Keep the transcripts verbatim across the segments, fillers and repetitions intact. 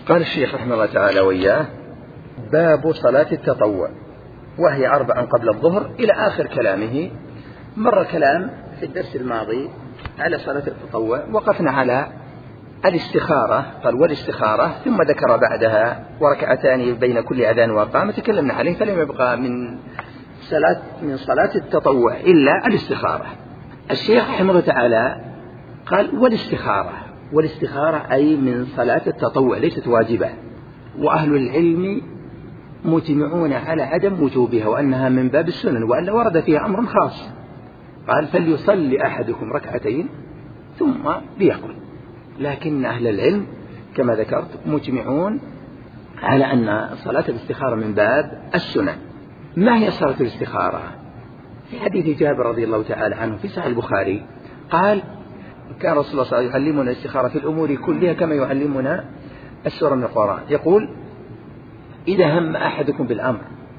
قال الشيخ رحمه الله تعالى وإياه: باب صلاة التطوع، وهي أربعا قبل الظهر إلى آخر كلامه. مر كلام في الدرس الماضي على صلاة التطوع، وقفنا على الاستخارة، قال والاستخارة، ثم ذكر بعدها وركعتان بين كل أذان وإقامة، تكلمنا عليه، فلم يبقى من صلاة من صلاة التطوع إلا الاستخارة. الشيخ رحمه الله تعالى قال: والاستخارة، والاستخارة أي من صلاة التطوع، ليست واجبة، وأهل العلم مجمعون على عدم وجوبها وأنها من باب السنن، وألا ورد فيها أمر خاص. قال: فليصلي أحدكم ركعتين ثم ليقل. لكن أهل العلم كما ذكرت مجمعون على أن صلاة الاستخارة من باب السنن. ما هي صلاة الاستخارة؟ في حديث جابر رضي الله تعالى عنه في صحيح البخاري قال: كان رسول الله صلى الله عليه وسلم يعلمنا الاستخارة في الأمور كلها كما يعلمنا السورة من القرآن. يقول: إذا هم أحدكم بالأمر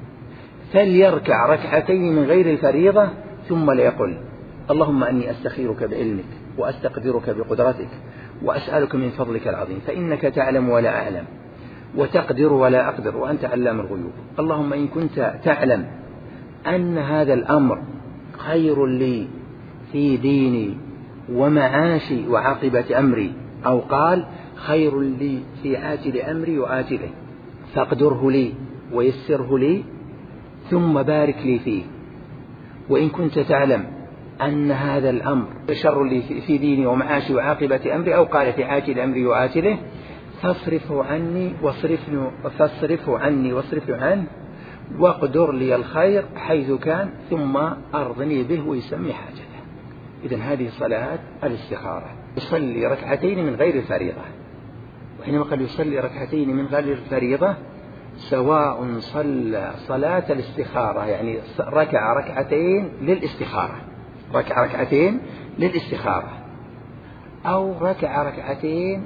فليركع ركعتين من غير الفريضة ثم ليقل: اللهم أني أستخيرك بعلمك وأستقدرك بقدرتك وأسألك من فضلك العظيم، فإنك تعلم ولا أعلم وتقدر ولا أقدر وأنت علام الغيوب. اللهم إن كنت تعلم أن هذا الأمر خير لي في ديني ومعاشي وعاقبة أمري، أو قال: خير لي في عاجل أمري وآجله، فاقدره لي ويسره لي ثم بارك لي فيه. وإن كنت تعلم أن هذا الأمر شر لي في ديني ومعاشي وعاقبة أمري، أو قال: في عاجل أمري وآجله، فاصرفه عني واصرفني فاصرفه عني واصرفه عنه واقدر لي الخير حيث كان ثم أرضني به ويسمي حاجته. إذن هذه صلاة الاستخارة. يصلي ركعتين من غير الفريضة، وحينما قال يصلي ركعتين من غير الفريضة سواء صلى صلاة الاستخارة، يعني ركع ركعتين للاستخارة، ركع ركعتين للاستخارة، أو ركع ركعتين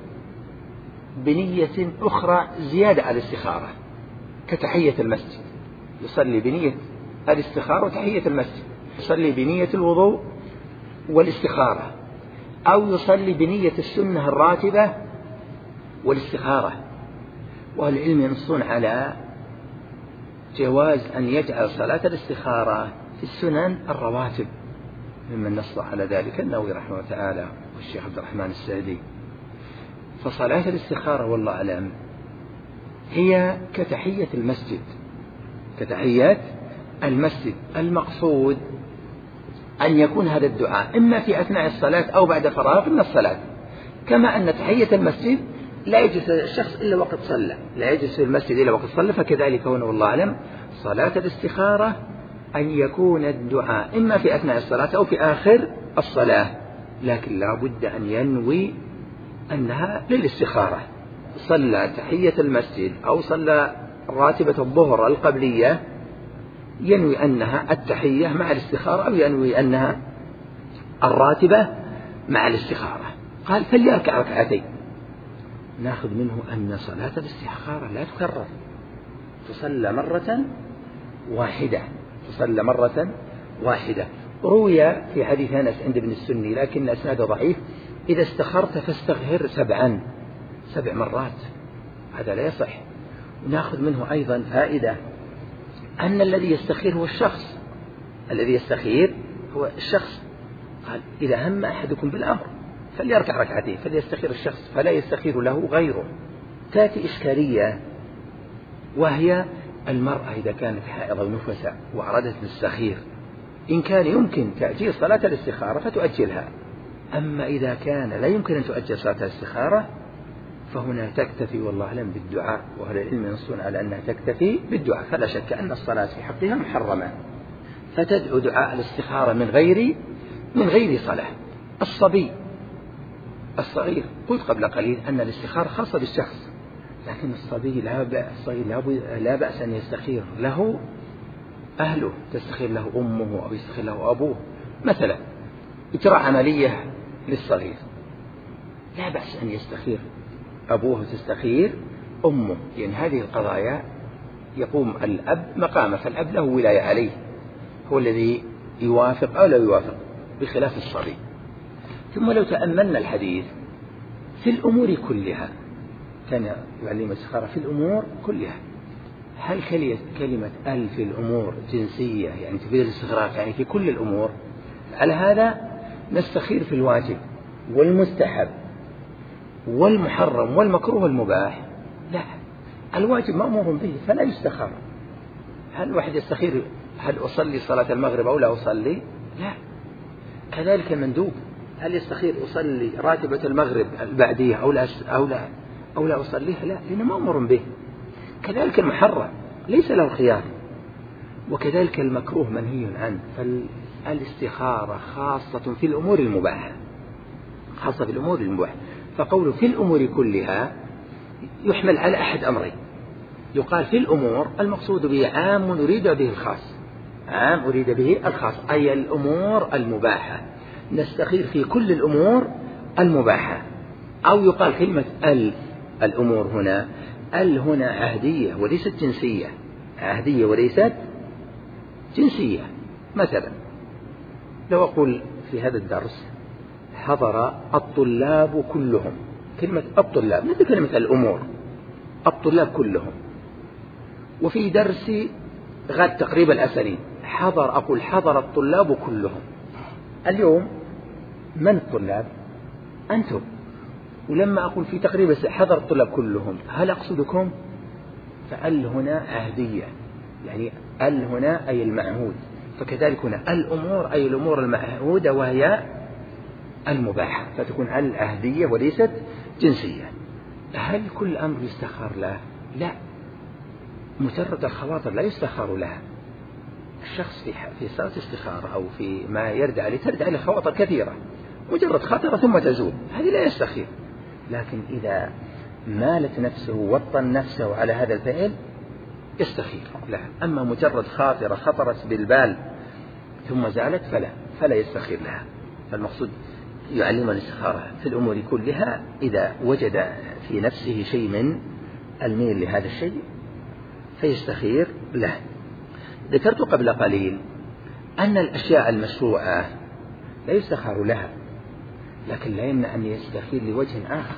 بنية أخرى زيادة على الاستخارة كتحية المسجد، يصلي بنية الاستخارة وتحية المسجد، يصلي بنية الوضوء والاستخارة، أو يصلي بنية السنة الراتبة والاستخارة. والعلم ينصون على جواز أن يجعل صلاة الاستخارة في السنن الرواتب، ممن نص على ذلك النووي رحمه الله تعالى والشيخ عبد الرحمن السعدي. فصلاة الاستخارة والله أعلم هي كتحية المسجد، كتحية المسجد. المقصود أن يكون هذا الدعاء إما في أثناء الصلاة أو بعد فراغ من الصلاة، كما أن تحية المسجد لا يجلس الشخص إلا وقت صلى، لا يجلس في المسجد إلا وقت صلى، فكذلك هنا والله أعلم صلاة الاستخارة أن يكون الدعاء إما في أثناء الصلاة أو في آخر الصلاة، لكن لا بد أن ينوي أنها للاستخارة. صلى تحية المسجد أو صلى راتبة الظهر القبلية ينوي أنها التحية مع الاستخارة، أو ينوي أنها الراتبة مع الاستخارة. قال: فليركع ركعتين. ناخذ منه أن صلاة الاستخارة لا تكرر، تصلى مرة واحدة، تصلى مرة واحدة. روي في حديث أنس عند ابن السني لكن أسناده ضعيف: إذا استخرت فاستغفر سبعا، سبع مرات، هذا لا يصح. وناخذ منه أيضا فائدة أن الذي يستخير هو الشخص، الذي يستخير هو الشخص. قال: إذا هم أحدكم بالأمر فليركع ركعتين، فليستخير الشخص فلا يستخير له غيره. تأتي إشكالية، وهي المرأة إذا كانت حائضة ونفسة وأرادت تستخير، إن كان يمكن تأجيل صلاة الاستخارة فتؤجلها، أما إذا كان لا يمكن أن تؤجل صلاة الاستخارة فهنا تكتفي والله أعلم بالدعاء، وأهل العلم ينصون على أنها تكتفي بالدعاء. فلا شك أن الصلاة في حقها محرمة، فتدعو دعاء الاستخارة من غير من غير صلاة. الصبي الصغير قلت قبل قليل أن الاستخارة خاصة بالشخص، لكن الصبي لا بأس لا بأس أن يستخير له أهله، تستخير له أمه أو يستخير له أبوه. مثلا إجراء عملية للصغير لا بأس أن يستخير أبوه وتستخير أمه، لأن هذه القضايا يقوم الأب مقامه، فالأب له ولاية عليه، هو الذي يوافق أو لا يوافق، بخلاف الصبي. ثم لو تأملنا الحديث في الأمور كلها كان يعلم الاستخارة في الأمور كلها. هل كلمة ال في الأمور جنسية يعني تفيد الاستغراق يعني في كل الأمور؟ على هذا نستخير في الواجب والمستحب والمحرم والمكروه والمباح؟ لا، الواجب مأمور به فلا يستخار. هل واحد يستخير هل أصلي صلاة المغرب أو لا أصلي؟ لا. كذلك المندوب، هل يستخير أصلي راتبة المغرب البعدية أو لا أو لا أو لا أصليها؟ لا، لأنه مأمور به. كذلك المحرم ليس له خيار، وكذلك المكروه منهي عنه. فالاستخارة خاصة في الأمور المباحة، خاصة في الأمور المباحة. فقوله في الأمور كلها يحمل على أحد أمرين. يقال في الأمور المقصود به عام أريد به الخاص، عام أريد به الخاص، أي الأمور المباحة نستخير في كل الأمور المباحة. أو يقال كلمة ال الأمور هنا، ال هنا عهدية وليست جنسية، عهدية وليست جنسية. مثلا لو أقول في هذا الدرس حضر الطلاب كلهم، كلمة الطلاب مثل كلمة الأمور، الطلاب كلهم. وفي درس غد تقريبا الأسانيد حضر، أقول حضر الطلاب كلهم. اليوم من الطلاب؟ أنتم. ولما أقول في تقريبا حضر الطلاب كلهم هل أقصدكم؟ فال هنا عهدية، يعني ال هنا أي المعهود. فكذلك هنا الأمور أي الأمور المعهودة وهي المباحة، فتكون ال عهدية وليست جنسية. هل كل أمر يستخار له؟ لا، مجرد الخواطر لا يستخار لها. الشخص في في صلاة استخارة أو في ما يرد عليه ترد عليه خواطر كثيرة، مجرد خطرة ثم تزول، هذه لا يستخير. لكن إذا مالت نفسه وطن نفسه على هذا الفعل يستخير لا. أما مجرد خاطرة خطرت بالبال ثم زالت فلا فلا يستخير لها. فالمقصود يعلم الاستخارة في الأمور كلها إذا وجد في نفسه شيء من الميل لهذا الشيء فيستخير له. ذكرت قبل قليل أن الأشياء المشروعة لا يستخار لها، لكن لا يمنع أن يستخير لوجه آخر.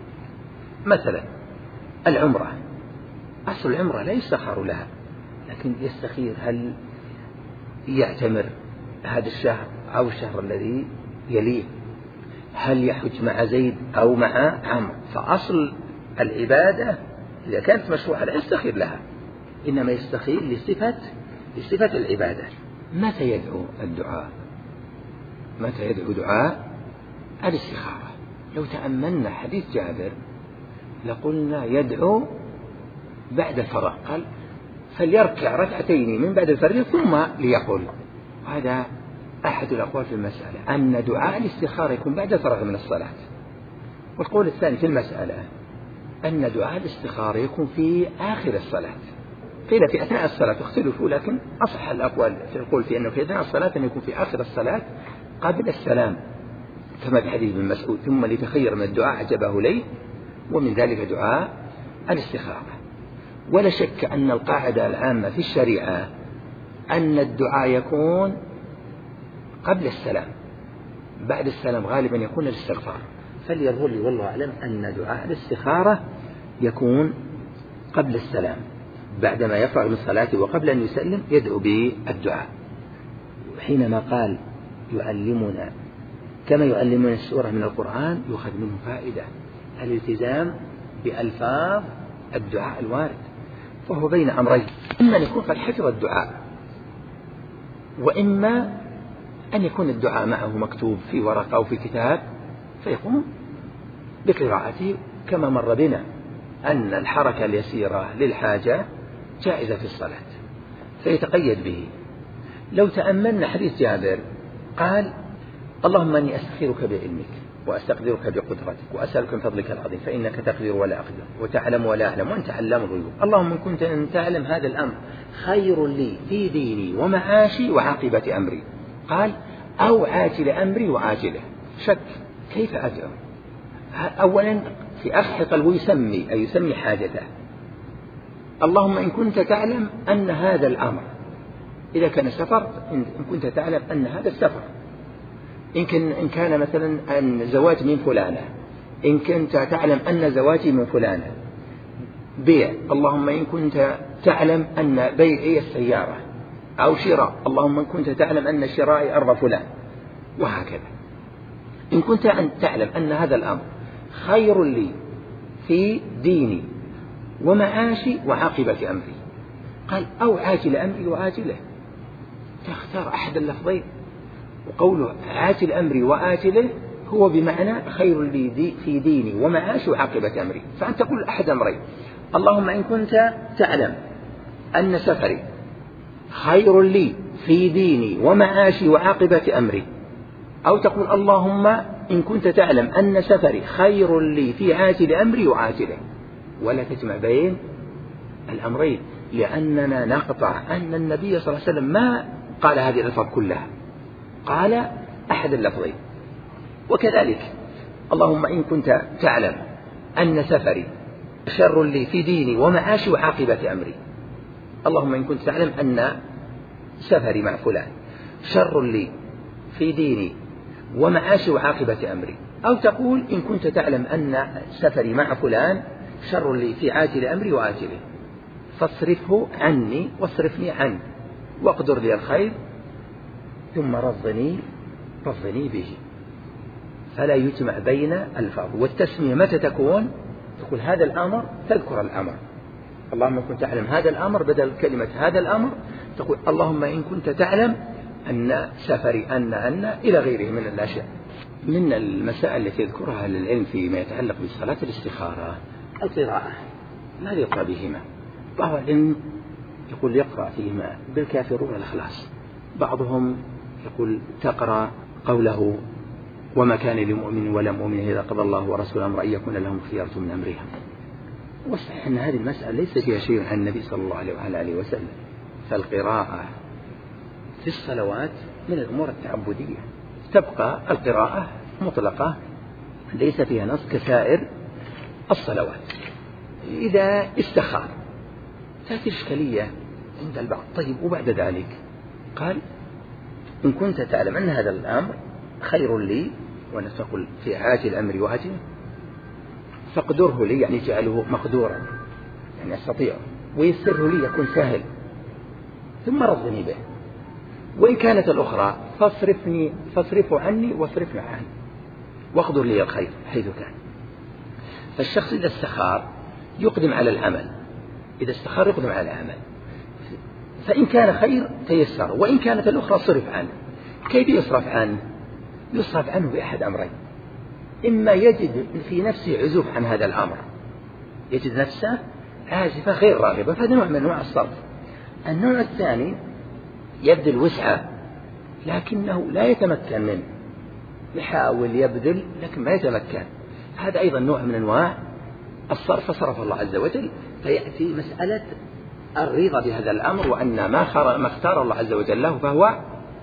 مثلا العمرة، أصل العمرة لا يستخار لها، لكن يستخير هل يعتمر هذا الشهر أو الشهر الذي يليه، هل يحج مع زيد أو مع عمرو. فأصل العبادة إذا كانت مشروعة لا يستخير لها، إنما يستخير لصفة لصفة العبادة. متى يدعو الدعاء؟ متى يدعو دعاء الاستخارة؟ لو تأملنا حديث جابر لقلنا يدعو بعد الفراغ، قال فليركع ركعتين من بعد الفريضة ثم ليقول. هذا أحد الأقوال في المسألة، أن دعاء الاستخارة يكون بعد الفراغ من الصلاة. والقول الثاني في المسألة أن دعاء الاستخارة يكون في آخر الصلاة. قيل في أثناء الصلاة اختلفوا، لكن أصح الأقوال في القول في أنه في أثناء الصلاة أن يكون في آخر الصلاة قبل السلام، كما في حديث ابن مسعود ثم لتخير من الدعاء أعجبه لي، ومن ذلك دعاء الاستخارة. ولا شك أن القاعدة العامة في الشريعة أن الدعاء يكون قبل السلام، بعد السلام غالبا يكون الاستغفار. فليظهر لي والله أعلم أن دعاء الاستخارة يكون قبل السلام، بعدما يفرغ من صلاته وقبل أن يسلم يدعو بالدعاء. حينما قال يعلمنا كما يعلمنا السورة من القرآن يؤخذ منه فائدة الالتزام بألفاظ الدعاء الوارد، فهو بين أمرين: إما أن يكون قد حفظ الدعاء، وإما أن يكون الدعاء معه مكتوب في ورقة أو في كتاب فيقوم بقراءته، كما مر بنا أن الحركة اليسيرة للحاجة جائزة في الصلاة فيتقيد به. لو تأملنا حديث جابر قال اللهم أني أستخيرك بعلمك وأستقدرك بقدرتك وأسألك من فضلك العظيم فإنك تقدر ولا أقدر وتعلم ولا أعلم وأنت علام الغيوب. اللهم إن كنت أن تعلم هذا الأمر خير لي في ديني ومعاشي وعاقبة أمري، قال أو عاجل أمري وعاجله. شك كيف أدعو؟ أولا في أخ قلبه يسمي أي يسمي حاجته. اللهم إن كنت تعلم أن هذا الأمر، إذا كان سفر إن كنت تعلم أن هذا السفر، إن كان, إن كان مثلا أن زواج من فلانة، إن كنت تعلم أن زواجي من فلانة، بيع اللهم إن كنت تعلم أن بيعي السيارة، أو شراء اللهم إن كنت تعلم أن شرائي أرض فلان، وهكذا. إن كنت أن تعلم أن هذا الأمر خير لي في ديني ومعاشي وعاقبة أمري، قال أو عاجل أمري وآجله، تختار أحد اللفظين. وقوله عاجل أمري وآجله هو بمعنى خير لي دي في ديني ومعاشي وعاقبة أمري. فأنت تقول أحد أمرين، اللهم إن كنت تعلم أن سفري خير لي في ديني ومعاشي وعاقبة أمري، أو تقول اللهم إن كنت تعلم أن سفري خير لي في عاجل أمري وعاجله، ولا تجمع بين الأمرين، لأننا نقطع أن النبي صلى الله عليه وسلم ما قال هذه الألفاظ كلها، قال أحد اللفظين. وكذلك اللهم إن كنت تعلم أن سفري شر لي في ديني ومعاشي وعاقبة أمري، اللهم إن كنت تعلم أن سفري مع فلان شر لي في ديني ومعاشي وعاقبة أمري، أو تقول إن كنت تعلم أن سفري مع فلان شر لي في عاجل أمري وآجله، فاصرفه عني واصرفني عنه، واقدر لي الخير ثم رضني رضني به. فلا يجمع بين الفاظ. والتسمية متى تكون؟ تقول هذا الأمر، تذكر الأمر، اللهم إن كنت تعلم هذا الأمر، بدل كلمة هذا الأمر تقول اللهم إن كنت تعلم أن سفري أن أن إلى غيره من الأشياء. من المسائل التي يذكرها للعلم فيما يتعلق بصلاة الاستخارة القراءة، ما يقرأ بهما. بعض العلم يقول يقرأ فيهما بالكافرون الإخلاص، بعضهم يقول تقرأ قوله وما كان لمؤمن ولا مؤمن إذا قضى الله ورسوله أمرا أن يكون لهم خيارة من أمرهم. والصحيح أن هذه المسألة ليس فيها شيء عن النبي صلى الله عليه وعلى آله وسلم، فالقراءة في الصلوات من الأمور التعبدية، تبقى القراءة مطلقة ليس فيها نص كسائر الصلوات. إذا استخار تأتي إشكالية عند البعض. طيب وبعد ذلك قال إن كنت تعلم أن هذا الأمر خير لي، ونقول في عاجل أمري وآجله، فاقدره لي، يعني جعله مقدورا، يعني أستطيع، ويسره لي يكون سهل، ثم رضني به. وإن كانت الأخرى فاصرفني فاصرفه عني واصرفنا عنه، واقدر لي الخير حيث كان. فالشخص إذا استخار يقدم على العمل، إذا استخار يقدم على العمل، فإن كان خير تيسر، وإن كانت الأخرى صرف عنه. كيف يصرف عنه؟ يصرف عنه بأحد أمرين، إما يجد في نفسه عزوف عن هذا الأمر، يجد نفسه عازفة غير راغبة، فهذا نوع من أنواع الصرف. النوع الثاني يبذل وسعة لكنه لا يتمكن منه، يحاول يبذل لكن ما يتمكن، هذا أيضا نوع من أنواع الصرف، فصرف الله عز وجل. فيأتي مسألة الرضا بهذا الأمر، وأن ما ما اختار الله عز وجل له فهو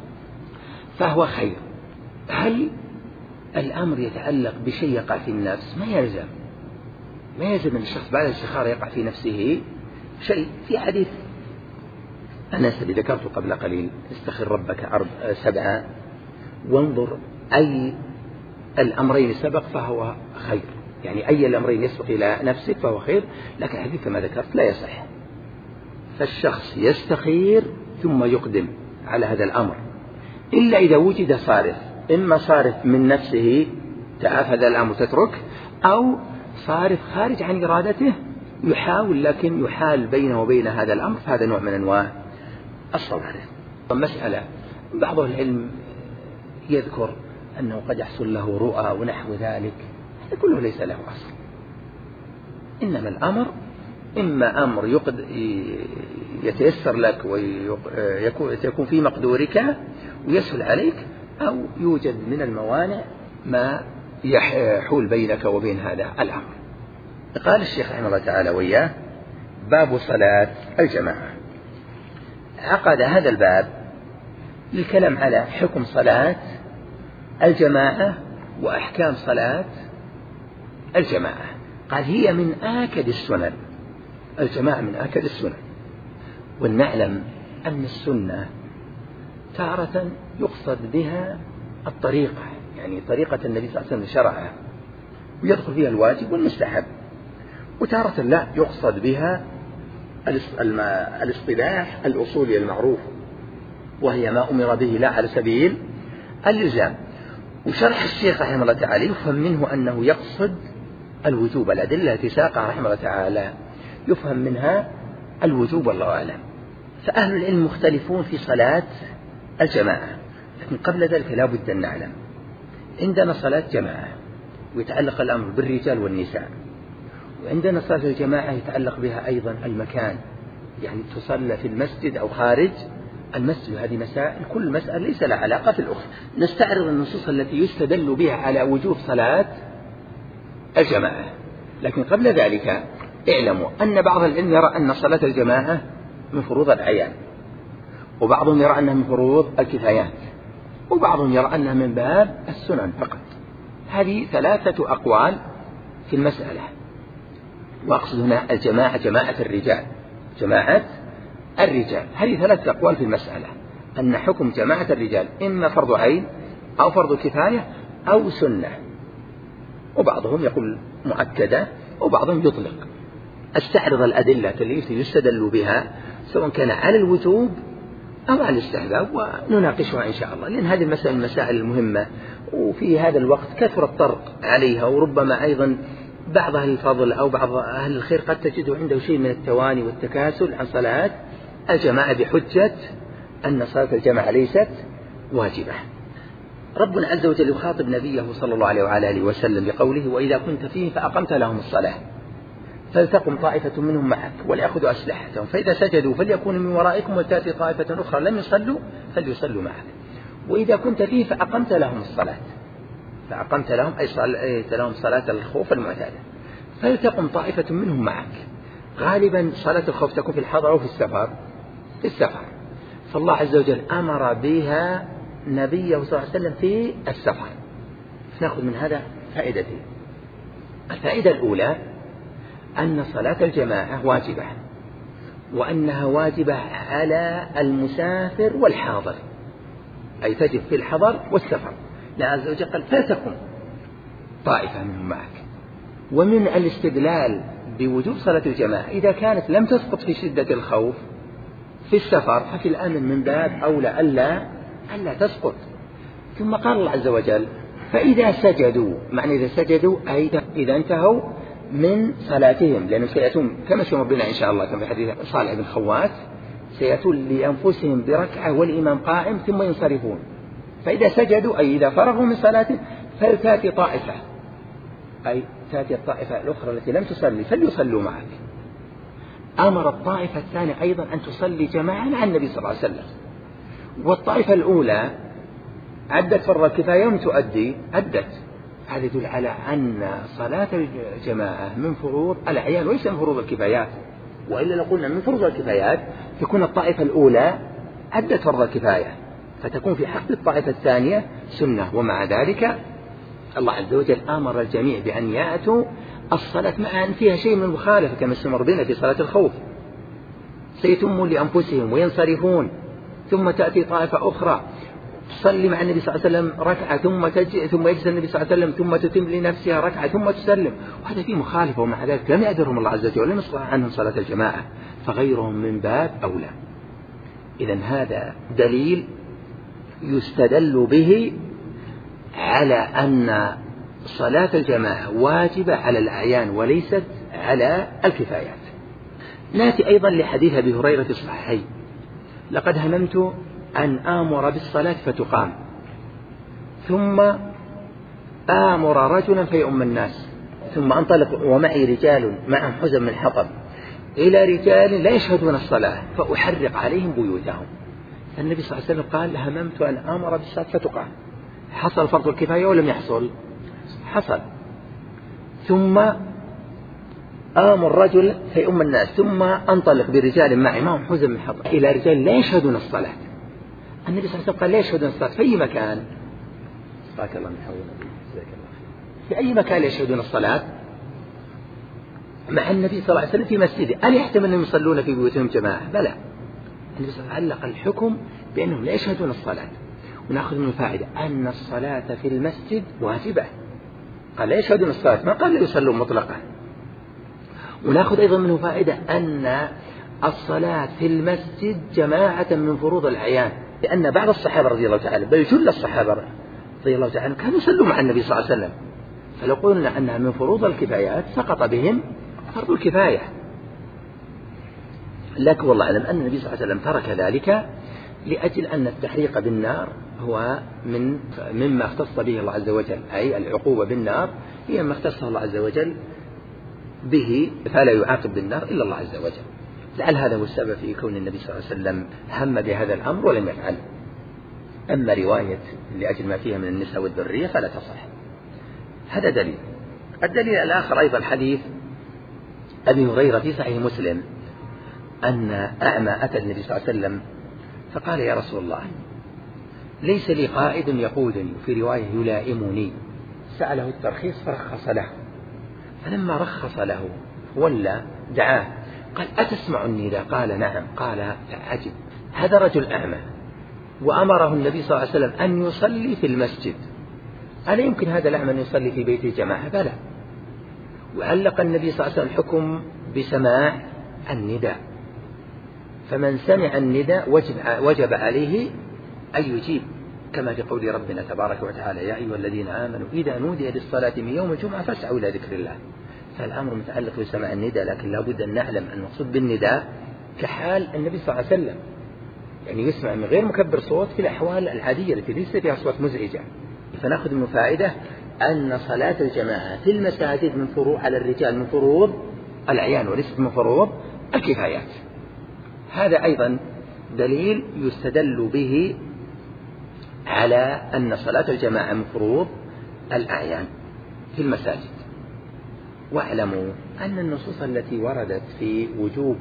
فهو خير. هل الأمر يتعلق بشيء يقع في النفس؟ ما يلزم ما يلزم أن الشخص بعد الاستخارة يقع في نفسه شيء. في حديث أنس الذي ذكرته قبل قليل، استخر ربك أرب سبعة وانظر أي الأمرين سبق فهو خير، يعني أي الأمرين يسبق إلى نفسك فهو خير. لكن الحديث كما ذكرت لا يصح. فالشخص يستخير ثم يقدم على هذا الأمر، إلا إذا وجد صارف، إما صارف من نفسه تعاف هذا الأمر تترك، أو صارف خارج عن إرادته يحاول لكن يحال بينه وبين هذا الأمر، فهذا نوع من أنواع الصوارف. مسألة بعض العلم يذكر أنه قد يحصل له رؤى ونحو ذلك، هذا كله ليس له أصل. إنما الأمر إما أمر يقد يتيسر لك ويكون في مقدورك ويسهل عليك، أو يوجد من الموانع ما يحول بينك وبين هذا الأمر. قال الشيخ رحمه الله تعالى وإياه: باب صلاة الجماعة. عقد هذا الباب للكلام على حكم صلاة الجماعة وأحكام صلاة الجماعة. قال هي من آكد السنن، الجماعة من آكد السنن. ونعلم أن السنة تارة يقصد بها الطريقة، يعني طريقة النبي صلى الله عليه وسلم شرعها، ويدخل فيها الواجب والمستحب. وتارة لا يقصد بها الاصطلاح الأصولي المعروف، وهي ما أمر به لا على سبيل الإلزام. وشرح الشيخ رحمه الله تعالى يفهم منه أنه يقصد الوجوب، الأدلة التي ساقها رحمه الله تعالى يفهم منها الوجوب والله أعلم. فأهل العلم مختلفون في صلاة الجماعة، لكن قبل ذلك لا بد أن نعلم عندنا صلاة جماعة ويتعلق الأمر بالرجال والنساء، وعندنا صلاة الجماعة يتعلق بها أيضا المكان، يعني تصلى في المسجد أو خارج المسجد. هذه مسائل كل مسألة ليس لها علاقة في الأخرى. نستعرض النصوص التي يستدل بها على وجوب صلاة الجماعة، لكن قبل ذلك اعلموا أن بعض العلم يرى أن صلاة الجماعة من فروض الأعيان، وبعضهم يرى أنها من فروض الكفايات، وبعضهم يرى أنها من باب السنن فقط. هذه ثلاثة أقوال في المسألة، وأقصد هنا الجماعة جماعة الرجال، جماعة الرجال. هذه ثلاثة أقوال في المسألة، أن حكم جماعة الرجال إما فرض عين أو فرض كفاية أو سنة، وبعضهم يقول مؤكدة وبعضهم يطلق. استعرض الأدلة التي يستدل بها سواء كان على الوجوب أو على الاستحباب ونناقشها إن شاء الله، لأن هذه المسائل المسائل المهمة، وفي هذا الوقت كثر الطرق عليها، وربما أيضا بعض أهل الفضل أو بعض أهل الخير قد تجده عنده شيء من التواني والتكاسل عن صلاة الجماعة بحجة أن صلاة الجماعة ليست واجبة. ربنا عز وجل يخاطب نبيه صلى الله عليه وعلى آله وسلم بقوله: وإذا كنت فيه فأقمت لهم الصلاة فلتقم طائفة منهم معك وليأخذوا أسلحتهم فإذا سجدوا فليكونوا من ورائكم ولتأتي طائفة أخرى لم يصلوا فليصلوا معك. وإذا كنت فيه فأقمت لهم الصلاة، فأقمت لهم أي صليت لهم صلاة الخوف المعتادة، فلتقم طائفة منهم معك. غالبا صلاة الخوف تكون في الحضر أو في السفر. في السفر فالله عز وجل أمر بها نبيه صلى الله عليه وسلم في السفر. نأخذ من هذا فائدتين. الفائدة الأولى أن صلاة الجماعة واجبة، وأنها واجبة على المسافر والحاضر، أي تجب في الحضر والسفر. الله عز وجل قال: فلتقم طائفة منهم معك. ومن الاستدلال بوجوب صلاة الجماعة إذا كانت لم تسقط في شدة الخوف في السفر ففي الأمن من باب أولى ألا ألا تسقط. ثم قال الله عز وجل: فإذا سجدوا، معنى إذا سجدوا أي إذا انتهوا من صلاتهم، لأنهم سيأتون كما سمع بنا إن شاء الله كما في حديث صالح بن خوات، سيأتون لأنفسهم بركعة والإمام قائم ثم ينصرفون. فإذا سجدوا أي إذا فرغوا من صلاتهم فلتأتي طائفة، أي تأتي الطائفة الأخرى التي لم تصلي فليصلوا معك. أمر الطائفة الثانية أيضا أن تصلي جماعة مع النبي صلى الله عليه وسلم. والطائفة الأولى عدت فرض الكفاية يوم تؤدي أدت. هذا يدل على أن صلاة الجماعة من فروض الأعيان وليس من فروض الكفايات، وإلا لو قلنا من فروض الكفايات تكون الطائفة الأولى أدت فرض الكفاية، فتكون في حق الطائفة الثانية سنة. ومع ذلك الله عز وجل أمر الجميع بأن يأتوا الصلاة مع أن فيها شيء من المخالفة كما سمر بنا في صلاة الخوف، سيتموا لأنفسهم وينصرفون، ثم تأتي طائفة أخرى تصلي مع النبي صلى الله عليه وسلم ركعة ثم تجي ثم يجلس النبي صلى الله عليه وسلم ثم تتم لنفسها ركعة ثم تسلم، وهذا فيه مخالفة. ومع ذلك لم يأجرهم الله عز وجل ولم يصلح عنهم صلاة الجماعة، فغيرهم من باب أولى. إذن هذا دليل يستدل به على أن صلاة الجماعة واجبة على الأعيان وليست على الكفايات. نأتي أيضا لحديث أبي هريرة في الصحيحين: لقد هممت أن آمر بالصلاة فتقام ثم آمر رجلا فيؤم الناس ثم أنطلق ومعي رجال معهم حزم من حطب إلى رجال لا يشهدون الصلاة فأحرق عليهم بيوتهم. النبي صلى الله عليه وسلم قال: هممت أن آمر بالصلاة فتقام. حصل فرض الكفاية ولم يحصل؟ حصل. ثم آمر رجل فيؤم الناس ثم أنطلق برجال معي معهم حزم من حطب إلى رجال لا يشهدون الصلاة. النبي صلى الله عليه وسلم قال: لا يشهدون الصلاة في أي مكان؟ بارك الله من حولنا في أي مكان لا يشهدون الصلاة مع النبي صلى الله عليه وسلم في مسجده؟ ألا يحتمل أنهم يصلون في بيوتهم جماعة؟ بلى. النبي صلى الله عليه وسلم علق الحكم بأنهم لا يشهدون الصلاة. ونأخذ من فائدة أن الصلاة في المسجد واجبة. قال لا يشهدون الصلاة، ما قال لا يصلون مطلقا. ونأخذ أيضا منه فائدة أن الصلاة في المسجد جماعة من فروض الأعيان، لأن بعض الصحابة رضي الله تعالى بل جل الصحابة رضي الله تعالى كانوا يصلوا مع النبي صلى الله عليه وسلم، فلو قلنا أنها من فروض الكفايات سقط بهم فرض الكفاية. لكن والله أعلم أن النبي صلى الله عليه وسلم ترك ذلك لأجل أن التحريق بالنار هو من مما اختص به الله عز وجل، أي العقوبة بالنار هي ما اختصه الله عز وجل به، فلا يعاقب بالنار إلا الله عز وجل. لعل هذا هو السبب في كون النبي صلى الله عليه وسلم هم بهذا الأمر ولم يفعل. أما رواية لأجل ما فيها من النساء والذرية فلا تصح. هذا دليل. الدليل الآخر أيضا حديث أبي هريرة في صحيح مسلم أن أعمى أتى النبي صلى الله عليه وسلم فقال يا رسول الله ليس لي قائد يقودني، في رواية يلائمني، سأله الترخيص فرخص له، فلما رخص له ولى دعاه قال أتسمع النداء؟ قال نعم. قال فعجب، هذا رجل أعمى وأمره النبي صلى الله عليه وسلم أن يصلي في المسجد، ألا يمكن هذا الأعمى أن يصلي في بيته جماعة؟ بلى. وعلق النبي صلى الله عليه وسلم الحكم بسماع النداء، فمن سمع النداء وجب, وجب عليه أن يجيب، كما في قول ربنا تبارك وتعالى يا أيها الذين آمنوا إذا نودي للصلاة من يوم الجمعة فاسعوا إلى ذكر الله. فالأمر متعلق بسماع النداء، لكن لا بد أن نعلم أن المقصود بالنداء كحال النبي صلى الله عليه وسلم، يعني يسمع من غير مكبر صوت في الأحوال العادية التي ليس فيها أصوات مزعجة. فنأخذ من فائدة أن صلاة الجماعة في المساجد من فروض على الرجال من فروض الأعيان وليست من فروض الكفايات. هذا أيضا دليل يستدل به على أن صلاة الجماعة من فروض الأعيان في المساجد. واعلموا أن النصوص التي وردت في وجوب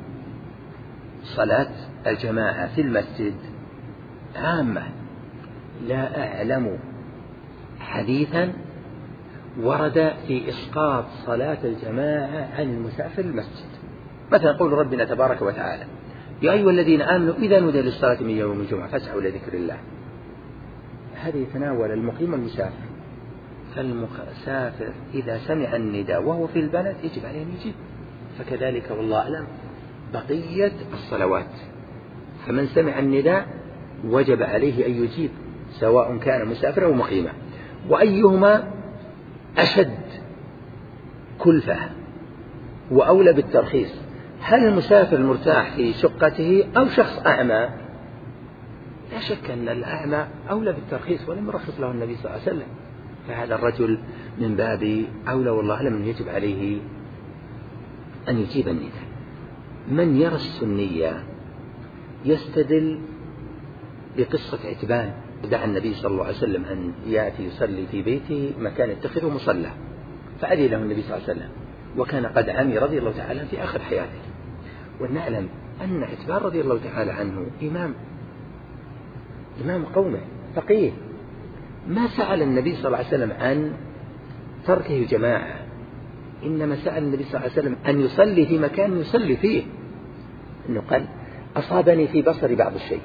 صلاة الجماعة في المسجد عامة، لا أعلم حديثا ورد في إسقاط صلاة الجماعة عن المسافر المسجد. مثلا قول ربنا تبارك وتعالى يا أيها الذين آمنوا إذا نودي للصلاة من يوم الجمعة فاسعوا إلى ذكر الله، هذا يتناول المقيم والمسافر. فالمسافر إذا سمع النداء وهو في البلد يجب عليه أن يجيب، فكذلك والله أعلم بقية الصلوات، فمن سمع النداء وجب عليه أن يجيب سواء كان مسافرا أو مقيما. وأيهما أشد كلفة وأولى بالترخيص، هل المسافر المرتاح في شقته أو شخص أعمى؟ لا شك أن الأعمى أولى بالترخيص، ولم يرخص له النبي صلى الله عليه وسلم، فهذا الرجل من باب أولى والله أعلم يجب عليه أن يجيب النداء. من يرى السنية يستدل بقصة عتبان، دعا النبي صلى الله عليه وسلم أن يأتي يصلي في بيته مكان يتخذه مصلى، فأذن له النبي صلى الله عليه وسلم، وكان قد عمي رضي الله تعالى في آخر حياته. ونعلم أن عتبان رضي الله تعالى عنه إمام إمام قومه فقيه، ما سأل النبي صلى الله عليه وسلم عن تركه جماعة، إنما سأل النبي صلى الله عليه وسلم أن يصلي في مكان يصلي فيه، إنه قال أصابني في بصري بعض الشيء،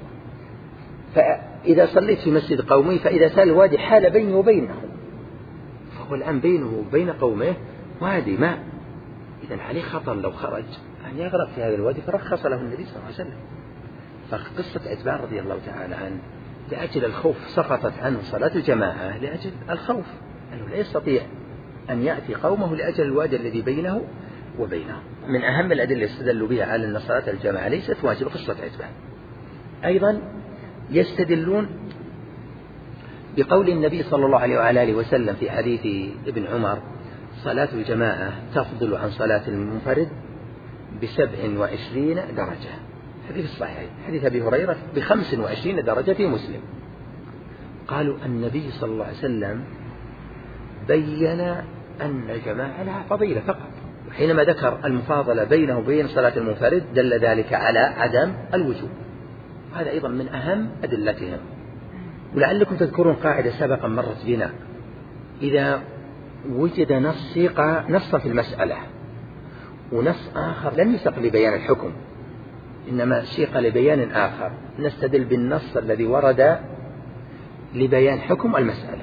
فإذا صليت في مسجد قومي فإذا سال الوادي حال بيني وبينهم، فهو الآن بينه وبين قومه وادي ماء، إذن عليه خطر لو خرج أن يغرق في هذا الوادي، فرخص له النبي صلى الله عليه وسلم. فقصة عتبان رضي الله تعالى عنه لأجل الخوف سقطت عنه صلاة الجماعة، لأجل الخوف أنه لا يستطيع أن يأتي قومه لأجل الوادي الذي بينه وبينه. من أهم الأدلة يستدل بها على أن صلاة الجماعة ليست واجبة قصة عتبان. أيضا يستدلون بقول النبي صلى الله عليه وعلى آله وسلم في حديث ابن عمر صلاة الجماعة تفضل عن صلاة المنفرد بسبع وعشرين درجة، حديث الصحيح، حديث أبي هريرة بخمس وعشرين درجة في مسلم. قالوا النبي صلى الله عليه وسلم بين أن الجماعة لها فضيلة فقط، وحينما ذكر المفاضلة بينه وبين صلاة المنفرد دل ذلك على عدم الوجوب. هذا أيضا من أهم أدلتهم. ولعلكم تذكرون قاعدة سبقا مرت بنا، إذا وجد نص نصا في المسألة ونص آخر لم يسق لبيان الحكم إنما سيق لبيان آخر، نستدل بالنص الذي ورد لبيان حكم المسألة.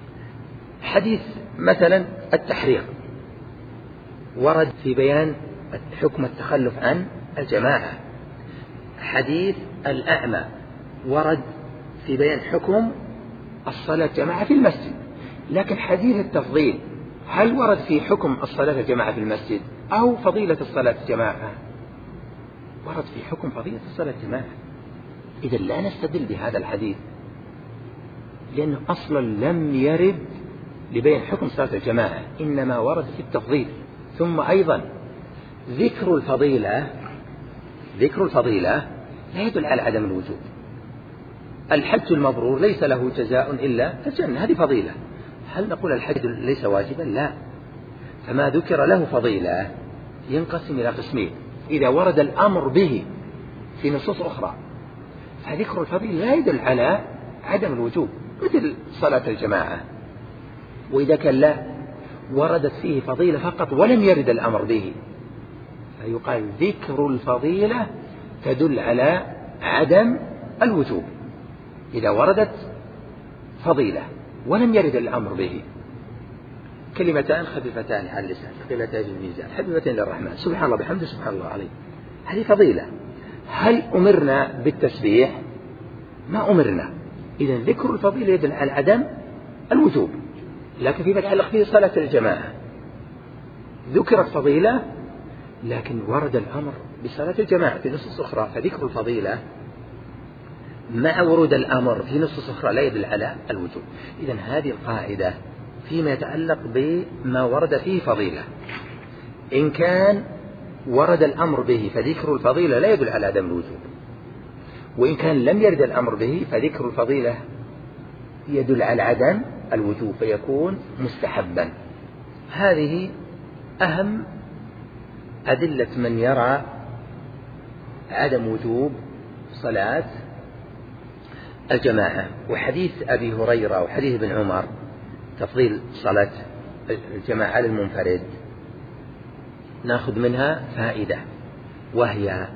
حديث مثلا التحريق ورد في بيان حكم التخلف عن الجماعة. حديث الأعمى ورد في بيان حكم الصلاة جماعة في المسجد، لكن حديث التفضيل هل ورد في حكم الصلاة جماعة في المسجد أو فضيلة الصلاة جماعة؟ ورد في حكم فضيلة الصلاة جماعة. إذا لا نستدل بهذا الحديث، لأنه أصلا لم يرد لبيان حكم صلاة الجماعة، إنما ورد في التفضيل. ثم أيضا ذكر الفضيلة ذكر الفضيلة لا يدل على عدم الوجوب. الحج المبرور ليس له جزاء إلا الجنة، هذه فضيلة. هل نقول الحج ليس واجبا؟ لا. فما ذكر له فضيلة ينقسم إلى قسمين: إذا ورد الأمر به في نصوص أخرى فذكر الفضيلة لا يدل على عدم الوجوب، مثل صلاة الجماعة. وإذا كان لا وردت فيه فضيلة فقط ولم يرد الأمر به فيقال ذكر الفضيلة تدل على عدم الوجوب إذا وردت فضيلة ولم يرد الأمر به. كلمتان خفيفتان على اللسان ثقيلتان في الميزان حبيبتين للرحمن سبحان الله بحمده سبحان الله عليه، هذه فضيلة. هل أمرنا بالتسبيح؟ ما أمرنا. إذا ذكر الفضيلة يدل على عدم الوجوب. لكن فيما يتعلق به صلاة الجماعة ذكرت فضيلة لكن ورد الأمر بصلاة الجماعة في نصوص أخرى، فذكر الفضيلة مع ورود الأمر في نصوص أخرى لا يدل على الوجوب. إذن هذه القاعدة فيما يتعلق بما ورد فيه فضيلة، إن كان ورد الأمر به فذكر الفضيلة لا يدل على عدم الوجوب، وإن كان لم يرد الأمر به فذكر الفضيلة يدل على عدم الوجوب فيكون مستحبا. هذه أهم أدلة من يرى عدم وجوب صلاة الجماعة. وحديث أبي هريرة وحديث ابن عمر تفضيل صلاة الجماعة على المنفرد نأخذ منها فائدة، وهي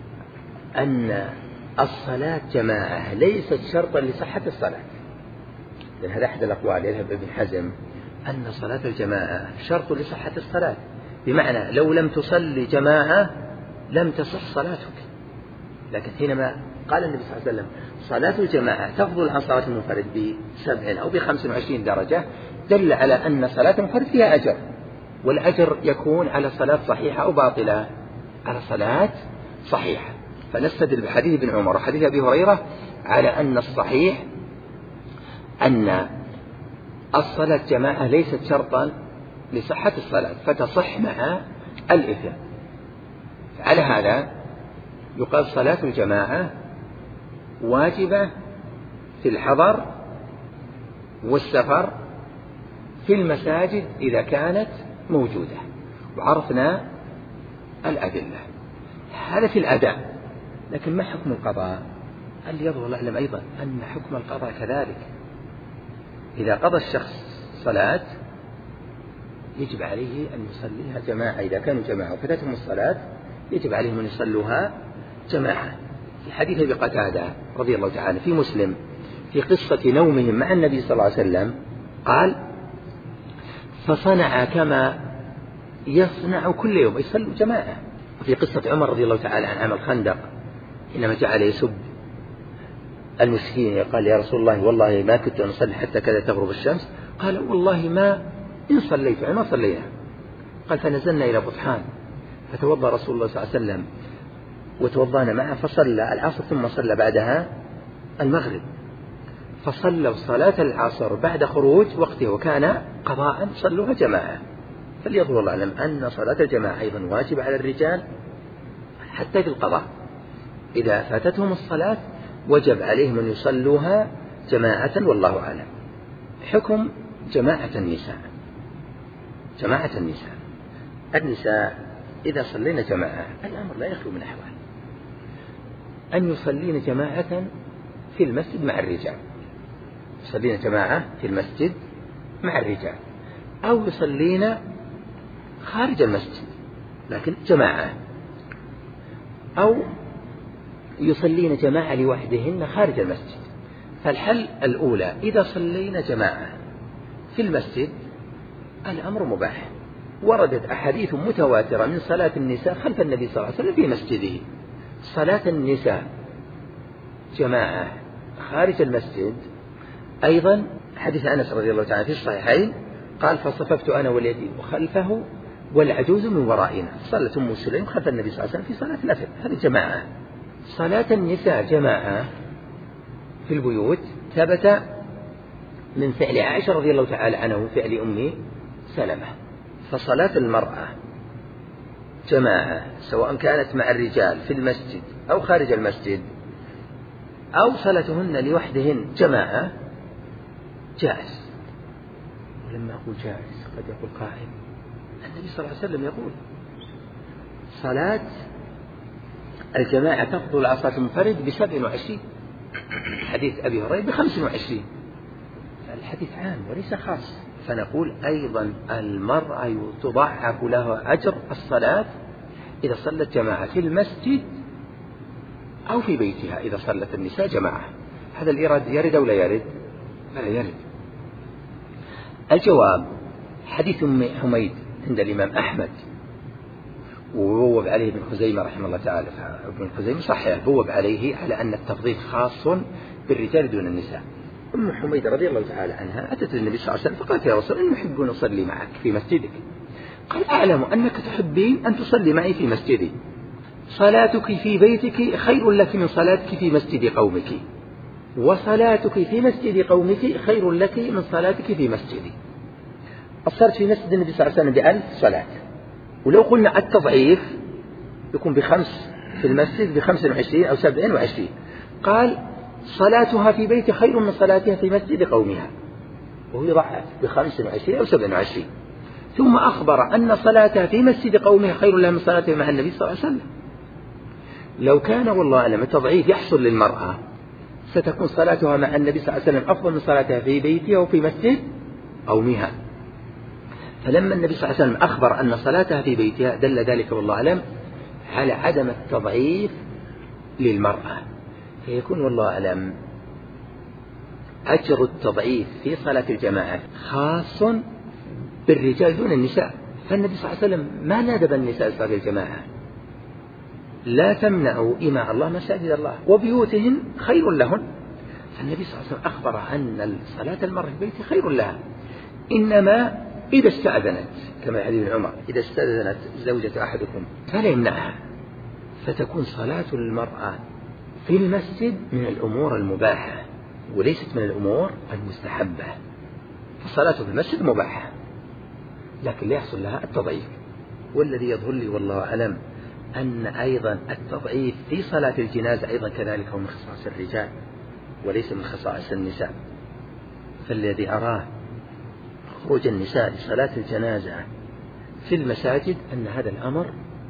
أن الصلاة جماعة ليست شرطا لصحة الصلاة. لأن هذا أحد الأقوال يذهب ابن حزم أن صلاة الجماعة شرط لصحة الصلاة، بمعنى لو لم تصلي جماعة لم تصح صلاتك. لكن حينما قال النبي صلى الله عليه وسلم صلاة الجماعة تفضل عن صلاة المنفرد بسبع أو بخمس وعشرين درجة، دل على أن صلاة المنفرد فيها أجر، والأجر يكون على صلاة صحيحة أو باطلة، على صلاة صحيحة. فنستدل بحديث ابن عمر وحديث أبي هريرة على أن الصحيح أن الصلاة جماعة ليست شرطا لصحة الصلاة فتصح مع الإثم. على هذا يقال صلاة الجماعة واجبة في الحضر والسفر في المساجد إذا كانت موجودة، وعرفنا الأدلة. هذا في الأداء. لكن ما حكم القضاء؟ هل يظهر نعلم أيضا أن حكم القضاء كذلك. إذا قضى الشخص صلاة يجب عليه أن يصليها جماعة، إذا كانوا جماعة وفاتتهم الصلاة يجب عليهم أن يصلوها جماعة. في حديث أبي قتادة رضي الله تعالى في مسلم في قصة نومهم مع النبي صلى الله عليه وسلم قال فصنع كما يصنع كل يوم، يصلوا جماعة. وفي قصة عمر رضي الله تعالى عن عام الخندق حينما جعل يسب المسكين قال يا رسول الله والله ما كنت أصلي حتى كذا تغرب الشمس، قال والله ما إن صليت ما صلينا. قال فنزلنا إلى بطحان فتوضأ رسول الله صلى الله عليه وسلم وتوضأنا معه فصلى العصر ثم صلى بعدها المغرب، فصلوا صلاة العصر بعد خروج وقته وكان قضاء صلوها جماعة. فليظهر الله أعلم أن صلاة الجماعة أيضا واجب على الرجال حتى في القضاء، إذا فاتتهم الصلاة وجب عليهم أن يصلوها جماعة والله أعلم. حكم جماعة النساء. جماعة النساء النساء إذا صلينا جماعة الأمر لا يخلو من أحوال: أن يصلين جماعة في المسجد مع الرجال، يصلين جماعة في المسجد مع الرجال، أو يصلين خارج المسجد لكن جماعة، أو يصلين جماعة لوحدهن خارج المسجد. فالحل الأولى إذا صلينا جماعة في المسجد الأمر مباح وردت أحاديث متواترة من صلاة النساء خلف النبي صلى الله عليه وسلم في مسجده. صلاة النساء جماعة خارج المسجد أيضا حديث أنس رضي الله تعالى في الصحيحين قال فصففت أنا واليتيم خلفه والعجوز من ورائنا. صلت أم سليم خلف النبي صلى الله عليه وسلم في صلاة الأثر، هذه جماعة. صلاة النساء جماعة في البيوت ثبت من فعل عائشة رضي الله تعالى عنها وفعل أم سلمة. فصلاة المرأة جماعة سواء كانت مع الرجال في المسجد أو خارج المسجد أو صلاتهن لوحدهن جماعة جائز. ولما أقول جائز قد يقول قائل النبي صلى الله عليه وسلم يقول صلاة الجماعة تفضل على صلاة المنفرد بسبع وعشرين، حديث أبي هريرة بخمس وعشرين. الحديث عام وليس خاص. فنقول أيضا المرأة تضاعف لها أجر الصلاة إذا صلت جماعة في المسجد أو في بيتها إذا صلت النساء جماعة. هذا الإراد يرد أو لا يرد؟ لا يرد. الجواب حديث أم حميد عند الإمام أحمد وبوب عليه ابن خزيمة رحمه الله تعالى، ابن خزيمة صحيح بوب عليه على أن التفضيل خاص بالرجال دون النساء. أم حميد رضي الله تعالى عنها أتت النبي صلى الله عليه وسلم فقالت يا رسول الله نحب نصلي معك في مسجدك. قال أعلم أنك تحبين أن تصلي معي في مسجدي، صلاتك في بيتك خير لك من صلاتك في مسجد قومك، وصلاتك في مسجد قومك خير لك من صلاتك في مسجدي. أصرت في مسجد النبي صلى الله عليه وسلم بألف صلاة، ولو قلنا التضعيف يكون بخمس في المسجد بخمس وعشرين أو سبعين وعشرين. قال صلاتها في بيت خير من صلاتها في مسجد قومها، وهو يضعف بخمس وعشرين أو سبعين وعشرين. ثم أخبر أن صلاتها في مسجد قومها خير لها من صلاتها مع النبي صلى الله عليه وسلم. لو كان والله أعلم التضعيف يحصل للمرأة ستكون صلاتها مع النبي صلى الله عليه وسلم أفضل من صلاتها في بيتها وفي مسجد قومها. فلما النبي صلى الله عليه وسلم أخبر أن صلاتها في بيتها دل ذلك والله أعلم على عدم التضعيف للمرأة. فيكون والله أعلم أجر التضعيف في صلاة الجماعة خاص بالرجال دون النساء. فالنبي صلى الله عليه وسلم ما نادب النساء صلاة الجماعة، لا تمنعوا إماء الله مساجد الله وبيوتهن خير لهن. فالنبي صلى الله عليه وسلم أخبر أن صلاة المرأة في بيته خير لها، إنما إذا استأذنت كما حديث ابن عمر إذا استأذنت زوجة أحدكم فلا يمنعها. فتكون صلاة المرأة في المسجد من الأمور المباحة وليست من الأمور المستحبة. فصلاته في المسجد مباحة لكن لا يحصل لها التضعيف. والذي يظهر لي والله أعلم أن أيضا التضعيف في صلاة الجنازة أيضا كذلك هو من خصائص الرجال وليس من خصائص النساء. فالذي أراه خروج النساء لصلاة الجنازة في المساجد أن هذا الأمر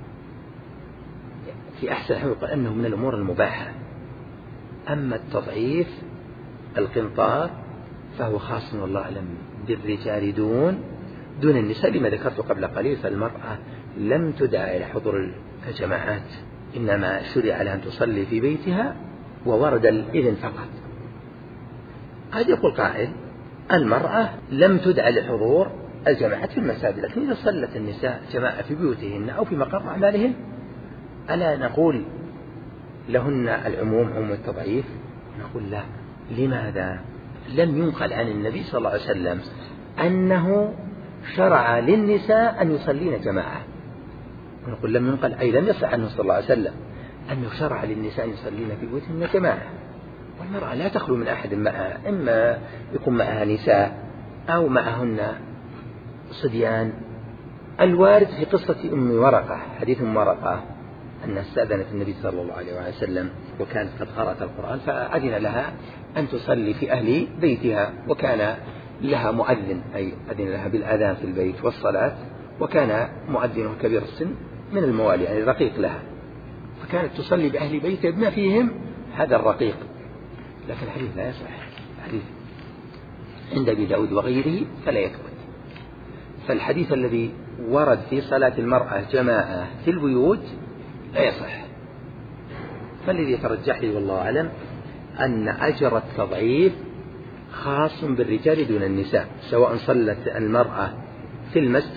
في أحسن حقيقة أنه من الأمور المباحة. أما التضعيف القنطار فهو خاص والله أعلم بالرجال دون دون النساء لما ذكرت قبل قليل. فالمرأة لم تدعى إلى حضور الجماعات، إنما شرع لها أن تصلي في بيتها وورد الإذن فقط. قد يقول قائل المرأة لم تدعى لحضور الجماعات في المساجد، لكن إذا صلت النساء جماعة في بيوتهن أو في مقر أعمالهن ألا نقول لهن العموم عموم التضعيف؟ نقول لا. لماذا؟ لم ينقل عن النبي صلى الله عليه وسلم أنه شرع للنساء أن يصلين جماعة. ونقول لم ينقل أي لم يصح عنه صلى الله عليه وسلم أنه شرع للنساء أن يصلين في بيوتهن جماعة. والمرأة لا تخلو من أحد معها، إما يكون معها نساء أو معهن صبيان. الوارد في قصة أم ورقة حديث أم ورقة أن استأذنت النبي صلى الله عليه وسلم وكانت قد قرأت القرآن فأذن لها أن تصلي في أهل بيتها، وكان لها مؤذن أي أذن لها بالأذان في البيت والصلاة، وكان مؤذنه كبير السن من الموالي يعني رقيق لها، فكانت تصلي بأهل بيتها بما فيهم هذا الرقيق. لكن الحديث لا يصح، الحديث عند أبي داود وغيره فلا يثبت. فالحديث الذي ورد في صلاة المرأة جماعة في البيوت لا يصح. فالذي يترجح لي والله أعلم أن أجر التضعيف خاص بالرجال دون النساء، سواء صلت المرأة في المسجد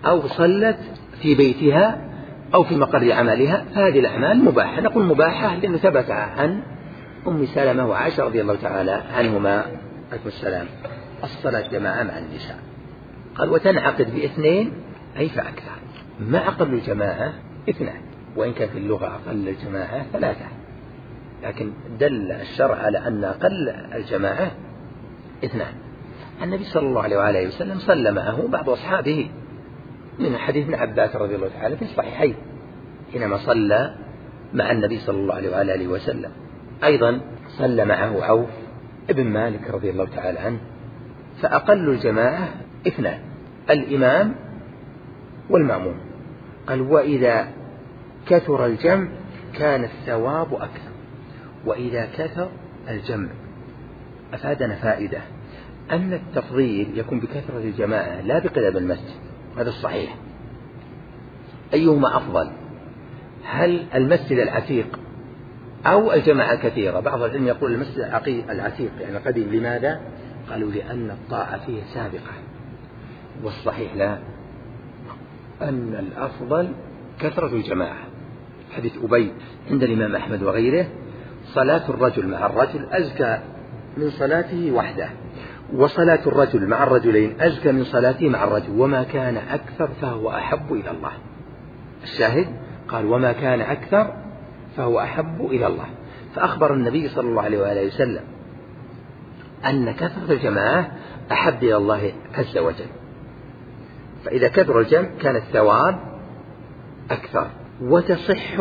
أو صلت في بيتها أو في مقر عملها، فهذه الأعمال مباحة. نقول مباحة لأنه ثبت عن أم سلمة وعائشة رضي الله تعالى عنهما عليكم السلام الصلاة جماعة مع النساء. قال وتنعقد باثنين أي فأكثر. ما أقل الجماعة اثنان، وإن كان في اللغة أقل الجماعة ثلاثة، لكن دل الشرع على أن أقل الجماعة اثنان. النبي صلى الله عليه وآله وسلم صلى معه بعض أصحابه، من حديث ابن عباس رضي الله تعالى في الصحيحين حينما صلى مع النبي صلى الله عليه وآله وسلم. أيضا صلى معه عوف ابن مالك رضي الله تعالى عنه. فأقل الجماعة اثنان، الإمام والمأموم. قال وإذا كثر الجمع كان الثواب أكثر. وإذا كثر الجمع أفادنا فائدة أن التفضيل يكون بكثرة الجماعة لا بقلب المسجد، هذا الصحيح. أيهما أفضل؟ هل المسجد العتيق أو الجماعة الكثيرة؟ بعض العلم يقول المسجد العتيق يعني قديم. لماذا؟ قالوا لأن الطاعة فيه سابقة. والصحيح لا، أن الأفضل كثرة الجماعة. حديث أبي عند الإمام أحمد وغيره: صلاة الرجل مع الرجل أزكى من صلاته وحده، وصلاة الرجل مع الرجلين أزكى من صلاته مع الرجل، وما كان أكثر فهو أحب إلى الله. الشاهد قال وما كان أكثر فهو أحب إلى الله. فأخبر النبي صلى الله عليه وآله وسلم أن كثرة الجماعة أحب إلى الله عز وجل. فإذا كثر الجمع كان الثواب أكثر. وتصح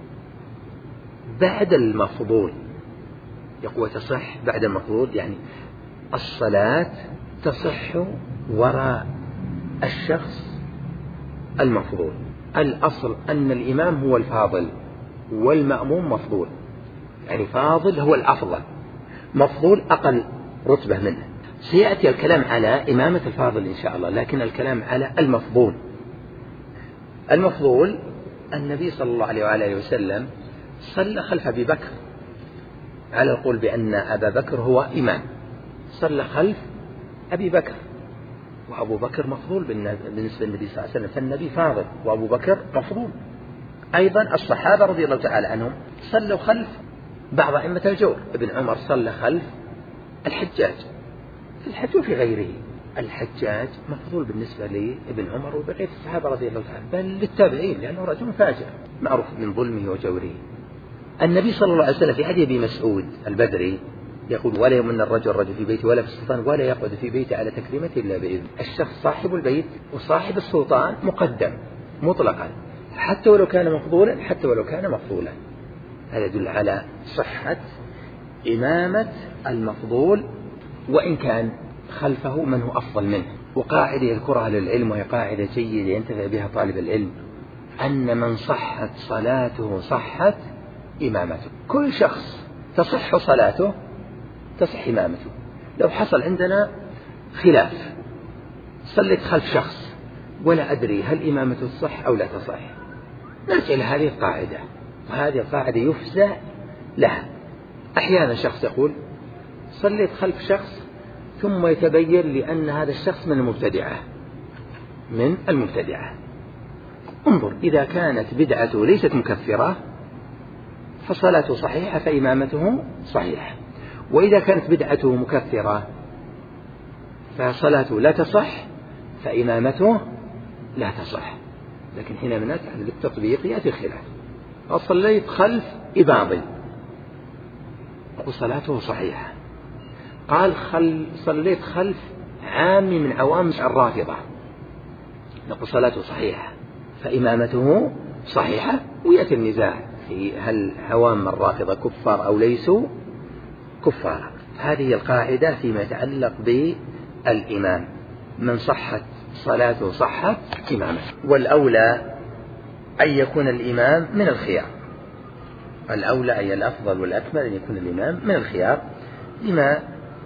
بعد المفضول. يقول تصح بعد المفضول يعني الصلاة تصح وراء الشخص المفضول. الأصل أن الإمام هو الفاضل والمأموم مفضول، يعني فاضل هو الأفضل، مفضول أقل رتبة منه. سيأتي الكلام على إمامة الفاضل إن شاء الله، لكن الكلام على المفضول. المفضول النبي صلى الله عليه وآله وسلم صلى خلف أبي بكر، على القول بأن أبا بكر هو إمام، صلى خلف أبي بكر، وأبو بكر مفضول بالنسبة للنبي صلى الله عليه وسلم، فالنبي فاضل وأبو بكر مفضول. أيضا الصحابة رضي الله تعالى عنهم صلوا خلف بعض أئمة الجور. ابن عمر صلى خلف الحجاج في الحج وفي غيره. الحجاج مفضول بالنسبة لابن عمر وبقية الصحابة رضي الله تعالى، بل للتابعين، لأنه رجل فاجر معروف من ظلمه وجوره. النبي صلى الله عليه وسلم في حديث أبي مسعود البدري يقول: ولا يمن الرجل الرجل في بيته ولا في السلطان ولا يقعد في بيته على تكريمته إلا بإذن. الشخص صاحب البيت وصاحب السلطان مقدم مطلقا، حتى ولو كان مفضولا حتى ولو كان مفضولا. هذا يدل على صحة إمامة المفضول وإن كان خلفه من هو أفضل منه. وقاعدة يذكرها للعلم وهي قاعدة جيدة ينتفع بها طالب العلم: أن من صحت صلاته صحت إمامته. كل شخص تصح صلاته تصح إمامته. لو حصل عندنا خلاف، صليت خلف شخص ولا أدري هل إمامته تصح أو لا تصح، نرجع لهذه القاعدة، وهذه القاعدة يفزع لها. أحيانا شخص يقول: صليت خلف شخص، ثم يتبين لأن هذا الشخص من المبتدعة من المبتدعة انظر، إذا كانت بدعته ليست مكفرة فصلاته صحيحة فإمامته صحيحة، وإذا كانت بدعته مكفرة فصلاته لا تصح فإمامته لا تصح. لكن حينما نأتي بالتطبيق يأتي الخلاف. صليت خلف إباضي وصلاته صحيحة. قال خل صليت خلف عام من عوام الرافضة، نقول صلاته صحيحة فإمامته صحيحة. ويأتي النزاع في هل عوام الرافضة كفار أو ليسوا كفار. هذه القاعدة فيما يتعلق بالإمام: من صحت صلاته صحت إمامه. والأولى أن يكون الإمام من الخيار. الأولى أي الأفضل والأكمل أن يكون الإمام من الخيار، لما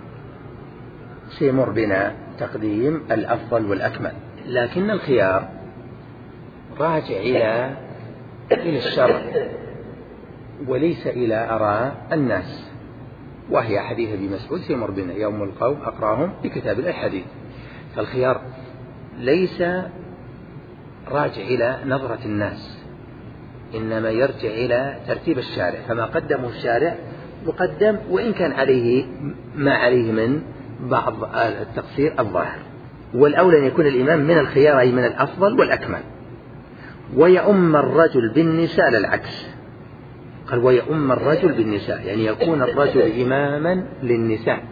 سيمر بنا تقديم الأفضل والأكمل. لكن الخيار راجع إلى إلى الشرع وليس إلى آراء الناس، وهي حديث ابي مسعود: سيمر بنا يوم القوم أقراهم بكتاب الحديث. فالخيار ليس راجع إلى نظرة الناس، إنما يرجع إلى ترتيب الشارع، فما قدمه الشارع مقدم وإن كان عليه ما عليه من بعض التقصير الظاهر. والأولى أن يكون الإمام من الخيار أي من الأفضل والأكمل. ويؤم الرجل بالنساء للعكس، قال ويؤم الرجل بالنساء، يعني يكون الرجل إماما للنساء،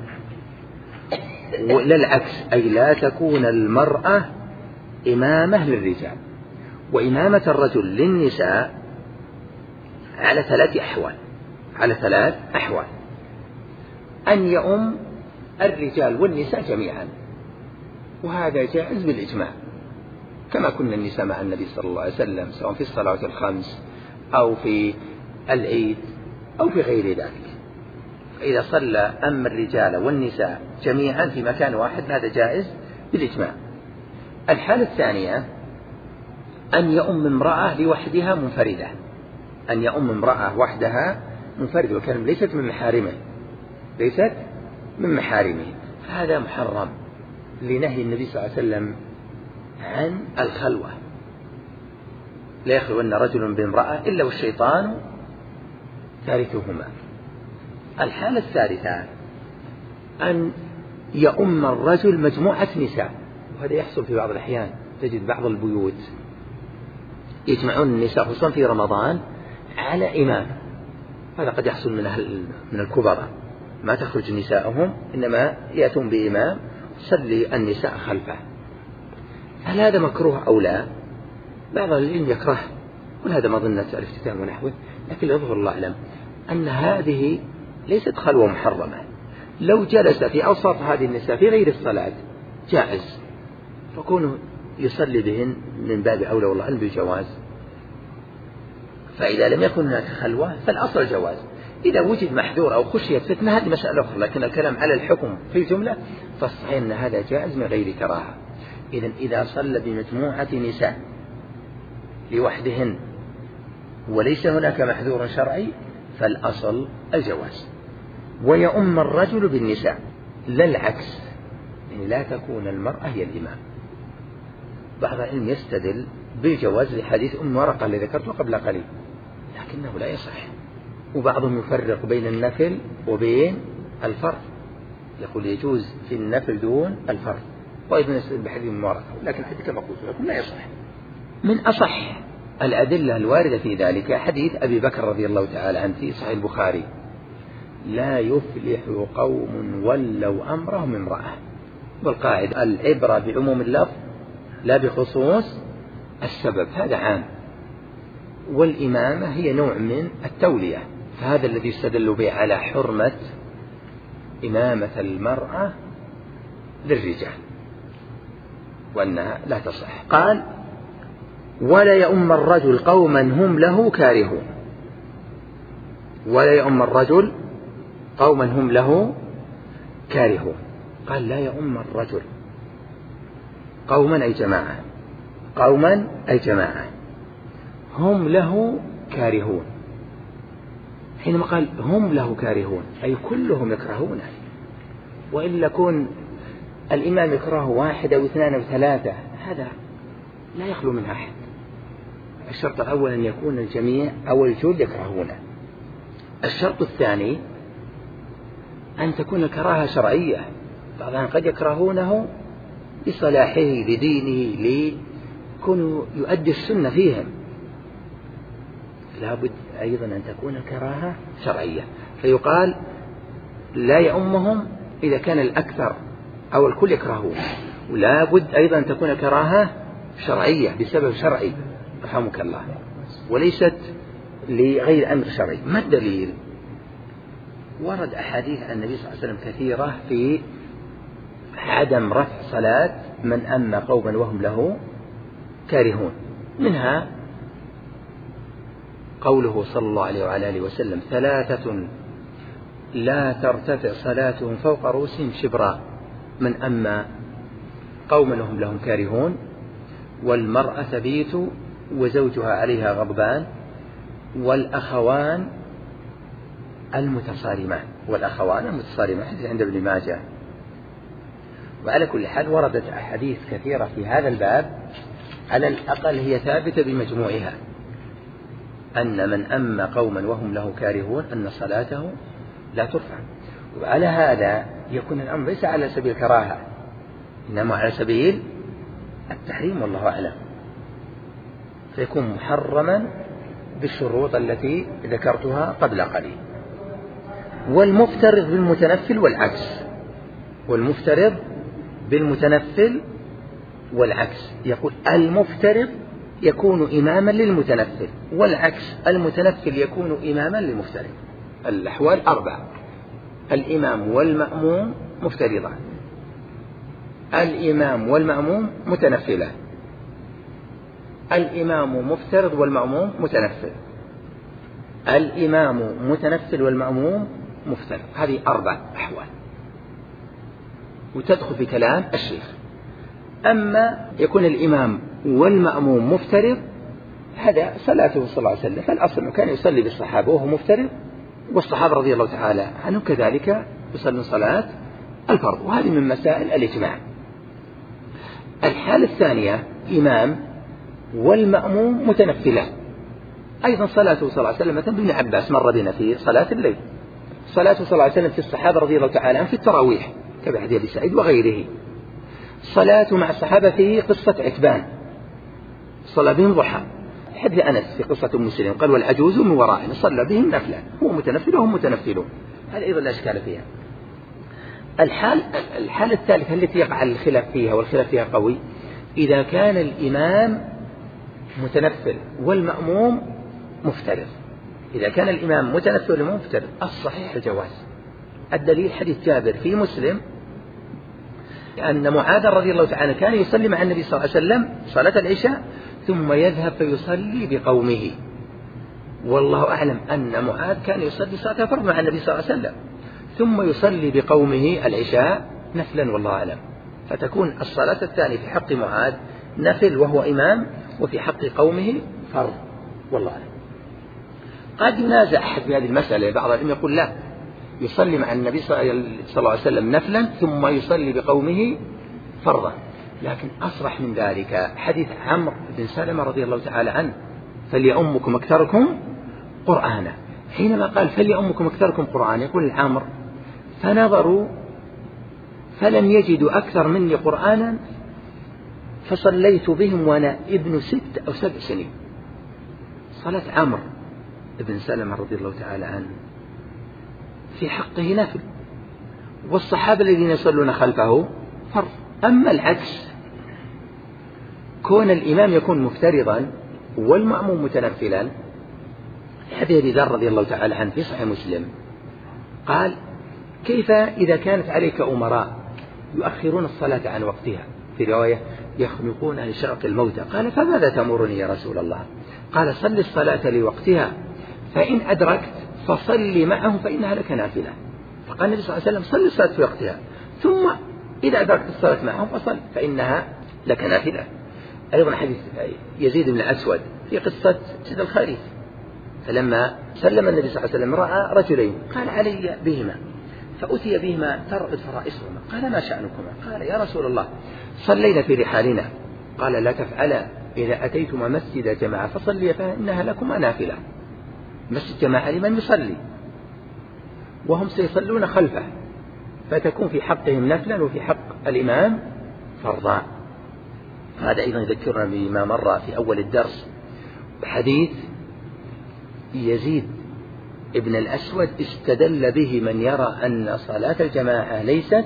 وللعكس أي لا تكون المرأة إمامة للرجال. وإمامة الرجل للنساء على ثلاث أحوال على ثلاث أحوال أن يؤم الرجال والنساء جميعا، وهذا جائز بالإجماع، كما كنا النساء مع النبي صلى الله عليه وسلم سواء في الصلوات الخمس أو في العيد أو في غير ذلك. إذا صلى أم الرجال والنساء جميعا في مكان واحد هذا جائز بالإجماع. الحالة الثانية أن يؤم امرأة لوحدها منفردة، أن يؤم امرأة وحدها منفردة وكان ليست من محارمه ليست من محارمه فهذا محرم لنهي النبي صلى الله عليه وسلم عن الخلوة، لا يخلون رجل بامرأة إلا والشيطان ثالثهما. الحالة الثالثة أن يؤم الرجل مجموعة نساء، وهذا يحصل في بعض الأحيان، تجد بعض البيوت يجمعون النساء خصوصا في رمضان على إمام، هذا قد يحصل من أهل من الكبراء ما تخرج نساءهم إنما يأتون بإمام يصلي النساء خلفه. هل هذا مكروه أو لا؟ بعض العلم يكره، وهذا مظنة الافتتان ونحوه، لكن يظهر الله أعلم أن هذه ليست خلوة محرمة. لو جلس في أوسط هذه النساء في غير الصلاة جائز، فكونه يصلي بهن من باب أولى والله أعلم بالجواز. فإذا لم يكن هناك خلوة فالأصل الجواز. إذا وجد محذور أو خشية فتنة هذه مسألة أخرى، لكن الكلام على الحكم في الجملة فالصحيح أن هذا جائز من غير كراهة. إذن إذا صلى بمجموعة نساء لوحدهن وليس هناك محذور شرعي فالأصل الجواز. ويؤم الرجل بالنساء لا العكس، يعني لا تكون المرأة هي الإمام. بعض العلم يستدل بالجواز لحديث أم ورقة الذي ذكرته قبل قليل، لكنه لا يصح. وبعضهم يفرق بين النفل وبين الفرض، يقول يجوز في النفل دون الفرض، وأيضا يستدل بحديث أم ورقة، لكن الحديث كما قلت لكم لا يصح. من أصح الأدلة الواردة في ذلك حديث أبي بكر رضي الله تعالى عنه في صحيح البخاري: لا يفلح قوم ولوا أمرهم امرأة. والقاعدة العبرة بعموم اللفظ لا بخصوص السبب، هذا عام. والإمامة هي نوع من التولية، فهذا الذي يستدل به على حرمة إمامة المرأة للرجال وأنها لا تصح. قال: ولا يؤم الرجل قوما هم له كارهون. ولا يؤم الرجل قوما هم له كارهون. قال: لا يؤم الرجل قوما أي جماعة، قوما أي جماعة هم له كارهون. حينما قال هم له كارهون أي كلهم يكرهونه، وإلا كون الإمام يكره واحد أو اثنان أو ثلاثة هذا لا يخلو من أحد. الشرط الأول أن يكون الجميع أو الجل يكرهونه. الشرط الثاني أن تكون الكراهة شرعية، بعضهم قد يكرهونه لصلاحه لدينه لكونه يؤدي السنة فيهم، لا بد أيضا أن تكون الكراهة شرعية. فيقال لا يؤمهم إذا كان الأكثر أو الكل يكرهون، ولا بد أيضا أن تكون الكراهة شرعية بسبب شرعي رحمك الله، وليست لغير أمر شرعي. ما الدليل؟ ورد أحاديث عن النبي صلى الله عليه وسلم كثيرة في عدم رفع صلاة من أم قوما وهم له كارهون، منها قوله صلى الله عليه وعلى آله وسلم: ثلاثة لا ترتفع صلاتهم فوق رؤوسهم شبرا: من أم قوما وهم لهم كارهون، والمرأة تبيت وزوجها عليها غضبان، والأخوان المتصارمان. والأخوان المتصارمان حديث عند ابن ماجه. وعلى كل حال وردت أحاديث كثيرة في هذا الباب على الأقل هي ثابتة بمجموعها، أن من أم قوما وهم له كارهون أن صلاته لا ترفع. وعلى هذا يكون الأمر ليس على سبيل الكراهة، إنما على سبيل التحريم والله أعلم، فيكون محرما بالشروط التي ذكرتها قبل قليل. والمفترض بالمتنفل والعكس، والمفترض بالمتنفل والعكس، يقول المفترض يكون إماما للمتنفل، والعكس المتنفل يكون إماما للمفترض. الأحوال أربعة: الإمام والمأموم مفترضان، الإمام والمأموم متنفلان، الإمام مفترض والمأموم متنفل، الإمام متنفل والمأموم مفترض. هذه أربع أحوال وتدخل في كلام الشيخ. أما يكون الإمام والمأموم مفترض، هذا صلاته صلى الله عليه وسلم، فالأصل كان يصلي بالصحابة وهو مفترض، والصحابة رضي الله تعالى عنهم كذلك يصلون صلاة الفرض، وهذه من مسائل الإجماع. الحالة الثانية إمام والمأموم متنفلان، أيضا صلاته صلى الله عليه وسلم مثلا ابن عباس مر بنا في صلاة الليل، صلاته صلى الله عليه وسلم في الصحابة رضي الله تعالى عنهم في التراويح كبحديث أبي سعيد وغيره، صلاته مع الصحابة في قصة عتبان صلى بهم ضحى، حديث أنس في قصة أم مسلم قال والعجوز من ورائهم صلى بهم نفلا، هو متنفل وهم متنفلون، هذا أيضا لا إشكال فيها. الحال الحالة الثالثة التي يقع الخلاف فيها والخلاف فيها قوي، إذا كان الإمام متنفل والمأموم مفترض. إذا كان الإمام متنفل والمأموم مفترض الصحيح الجواز. الدليل حديث جابر في مسلم أن معاذ رضي الله تعالى كان يصلي مع النبي صلى الله عليه وسلم صلاة العشاء ثم يذهب فيصلي بقومه، والله أعلم أن معاذ كان يصلي صلاة الفرض مع النبي صلى الله عليه وسلم ثم يصلي بقومه العشاء نفلا والله أعلم، فتكون الصلاة الثانية في حق معاذ نفل وهو إمام، وفي حق قومه فرض والله أعلم. قد ينازع أحد في هذه المسألة، بعض العلم يقول لا، يصلي مع النبي صلى الله عليه وسلم نفلا ثم يصلي بقومه فرضا، لكن أصرح من ذلك حديث عمرو بن سلمة رضي الله تعالى عنه فليؤمكم أكثركم قرآنا، حينما قال فليؤمكم أكثركم قرآنا يقول عمرو فنظروا فلم يجدوا أكثر مني قرآنا فصليت بهم وأنا ابن ست أو سبع سنين. صلاة عمرو بن سلمة رضي الله تعالى عنه في حقه نفل، والصحابة الذين يصلون خلفه فرض. أما العكس، كون الإمام يكون مفترضا والمأموم متنفلا، حديث أبي ذر رضي الله تعالى عنه في صحيح مسلم قال كيف إذا كانت عليك أمراء يؤخرون الصلاة عن وقتها، في رواية يخنقون لشرق الموتى، قال فماذا تأمرني يا رسول الله؟ قال صل الصلاة لوقتها فإن أدركت فصل معهم فإنها لك نافلة. فقال النبي صلى الله عليه وسلم صل الصلاة في وقتها ثم إذا أدركت الصلاة معهم فصل فإنها لك نافلة. أيضا حديث يزيد بن الأسود في قصة سيد الخريف، فلما سلم النبي صلى الله عليه وسلم رأى رجلين قال علي بهما، فأتي بهما ترعد فرائسهما، قال ما شأنكما؟ قال يا رسول الله صلينا في رحالنا. قال لا تفعلا، إذا أتيتما مسجد جماعة فصلي فإنها لكما نافلة. مسجد جماعة لمن يصلي وهم سيصلون خلفه، فتكون في حقهم نفلا وفي حق الإمام فرضا. هذا أيضا يذكرنا بما مر في أول الدرس بحديث يزيد ابن الأسود استدل به من يرى أن صلاة الجماعة ليست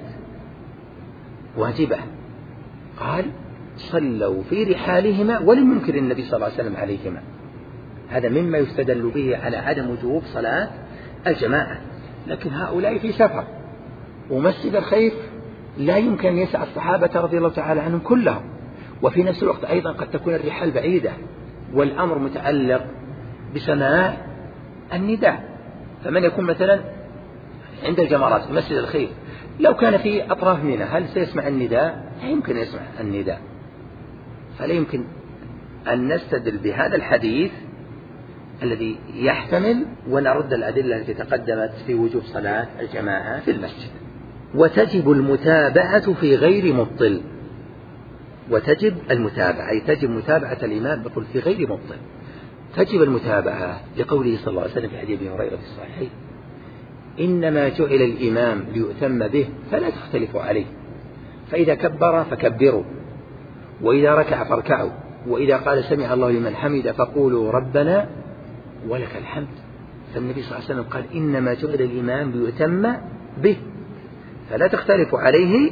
واجبة، قال صلوا في رحالهما ولم ينكر النبي صلى الله عليه وسلم عليهما. هذا مما يستدل به على عدم وجوب صلاة الجماعة. لكن هؤلاء في سفر، ومسجد الخيف لا يمكن أن يسع الصحابة رضي الله تعالى عنهم كلهم، وفي نفس الوقت أيضا قد تكون الرحال بعيدة والأمر متعلق بسماع النداء. فمن يكون مثلا عند الجمرات في مسجد الخيف لو كان في أطراف منى هل سيسمع النداء؟ لا يمكن يسمع النداء. فلا يمكن أن نستدل بهذا الحديث الذي يحتمل ونرد الأدلة التي تقدمت في وجوب صلاة الجماعة في المسجد. وتجب المتابعة في غير مبطل، وتجب المتابعة، أي تجب متابعة الإمام بقول في غير مبطل. تجب المتابعة لقوله صلى الله عليه وسلم في حديث أبي هريرة في الصحيحين: إنما جعل الإمام ليؤتم به فلا تختلفوا عليه، فإذا كبر فكبروا، وإذا ركع فاركعوا، وإذا قال سمع الله لمن حمد فقولوا ربنا ولك الحمد. فالنبي صلى الله عليه وسلم قال: إنما جعل الإمام ليؤتم به فلا تختلفوا عليه.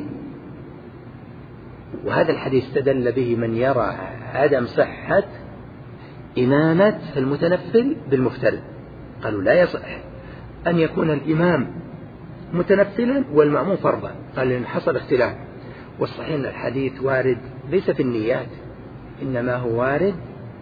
وهذا الحديث استدل به من يرى عدم صحة إمامة المتنفل بالمفترض، قالوا لا يصح أن يكون الإمام متنفلا والمأموم فرضا، قال لأن حصل اختلاف. والصحيح أن الحديث وارد ليس في النيات، إنما هو وارد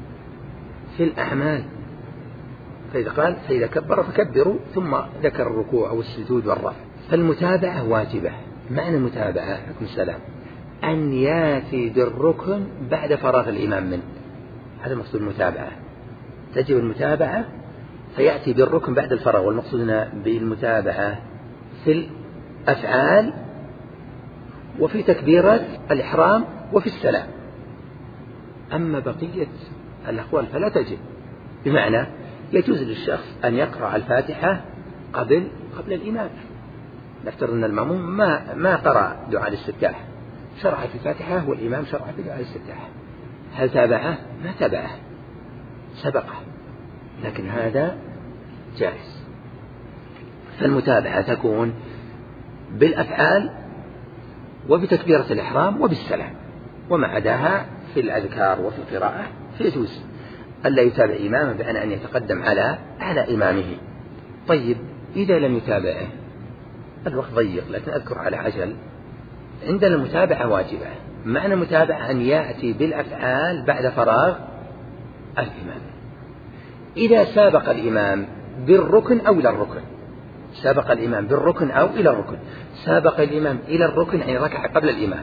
في الأعمال. فإذا قال فإذا كبر فكبروا، ثم ذكر الركوع والسجود والرفع. فالمتابعة واجبة. معنى المتابعة حكم السلام أن يأتي بالركن بعد فراغ الإمام منه، هذا مقصود المتابعة. تجب المتابعة فيأتي بالركن بعد الفراغ، والمقصود بالمتابعة في الأفعال وفي تكبيرات الإحرام وفي السلام. أما بقية الأقوال فلا تجب، بمعنى يجوز للشخص أن يقرأ الفاتحة قبل قبل الإمام. نفترض أن المأموم ما ما قرأ دعاء الاستفتاح، شرع في الفاتحة والإمام شرع في دعاء الاستفتاح، هل تابعه؟ ما تابعه، سبقه، لكن هذا جائز. فالمتابعة تكون بالأفعال وبتكبيرة الإحرام وبالسلام، وما عداها في الأذكار وفي القراءة فيجوز ألا يتابع إمامه بأن أن يتقدم على على إمامه. طيب إذا لم يتابعه، الوقت ضيق لكن أذكر على عجل، عندنا المتابعة واجبة. معنى المتابعة أن يأتي بالأفعال بعد فراغ الإمام. إذا سابق الإمام بالركن أو إلى الركن، سابق الإمام بالركن أو إلى الركن، سابق الإمام إلى الركن يعني ركع قبل الإمام،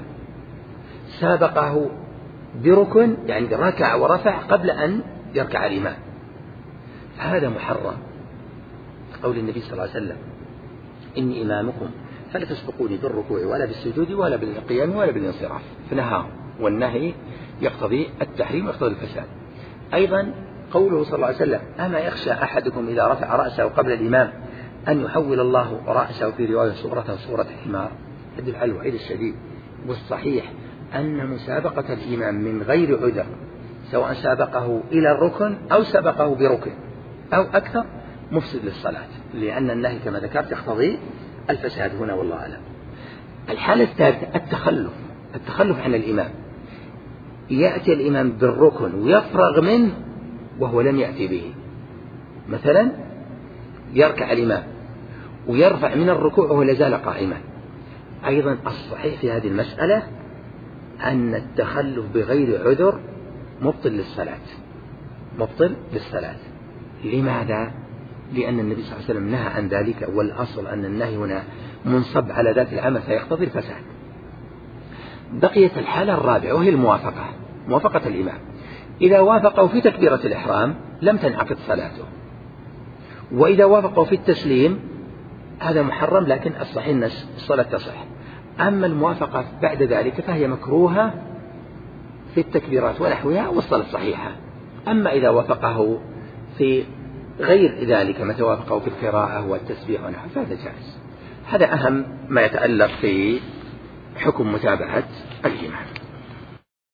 سابقه بركن يعني ركع ورفع قبل أن يركع الإمام، فهذا محرم. قول النبي صلى الله عليه وسلم: إني إمامكم فلا تسبقوني بالركوع ولا بالسجود ولا بالقيام ولا بالانصراف، فنهاه، والنهي يقتضي التحريم ويقتضي الفساد. أيضا قوله صلى الله عليه وسلم: أما يخشى أحدكم إذا رفع رأسه قبل الإمام أن يحول الله رأسه في رواية صورته صورة حمار، يدل على الوعيد الشديد. والصحيح أن مسابقة الإمام من غير عذر، سواء سابقه إلى الركن أو سبقه بركن أو أكثر، مفسد للصلاة، لأن النهي كما ذكرت يقتضي الفساد هنا، والله أعلم. الحالة الثالثة التخلف، التخلف عن الإمام، يأتي الإمام بالركن ويفرغ منه وهو لم يأتي به، مثلا يركع الإمام ويرفع من الركوع وهو لازال قائما. أيضا الصحيح في هذه المسألة أن التخلف بغير عذر مبطل للصلاة، مبطل للصلاة. لماذا؟ لأن النبي صلى الله عليه وسلم نهى عن ذلك، والأصل أن النهي هنا منصب على ذات العمل فيقتضي الفساد. بقيت الحالة الرابعة وهي الموافقة، موافقة الإمام. إذا وافقه في تكبيرة الإحرام لم تنعقد صلاته، وإذا وافقه في التسليم هذا محرم، لكن الصحيح أن الصلاة تصح. أما الموافقة بعد ذلك فهي مكروهة في التكبيرات ونحوها والصلاة صحيحة. أما إذا وافقه في غير ذلك متى وافقه في القراءة والتسبيح ونحوه فهذا جائز. هذا أهم ما يتعلق في حكم متابعة الإمام.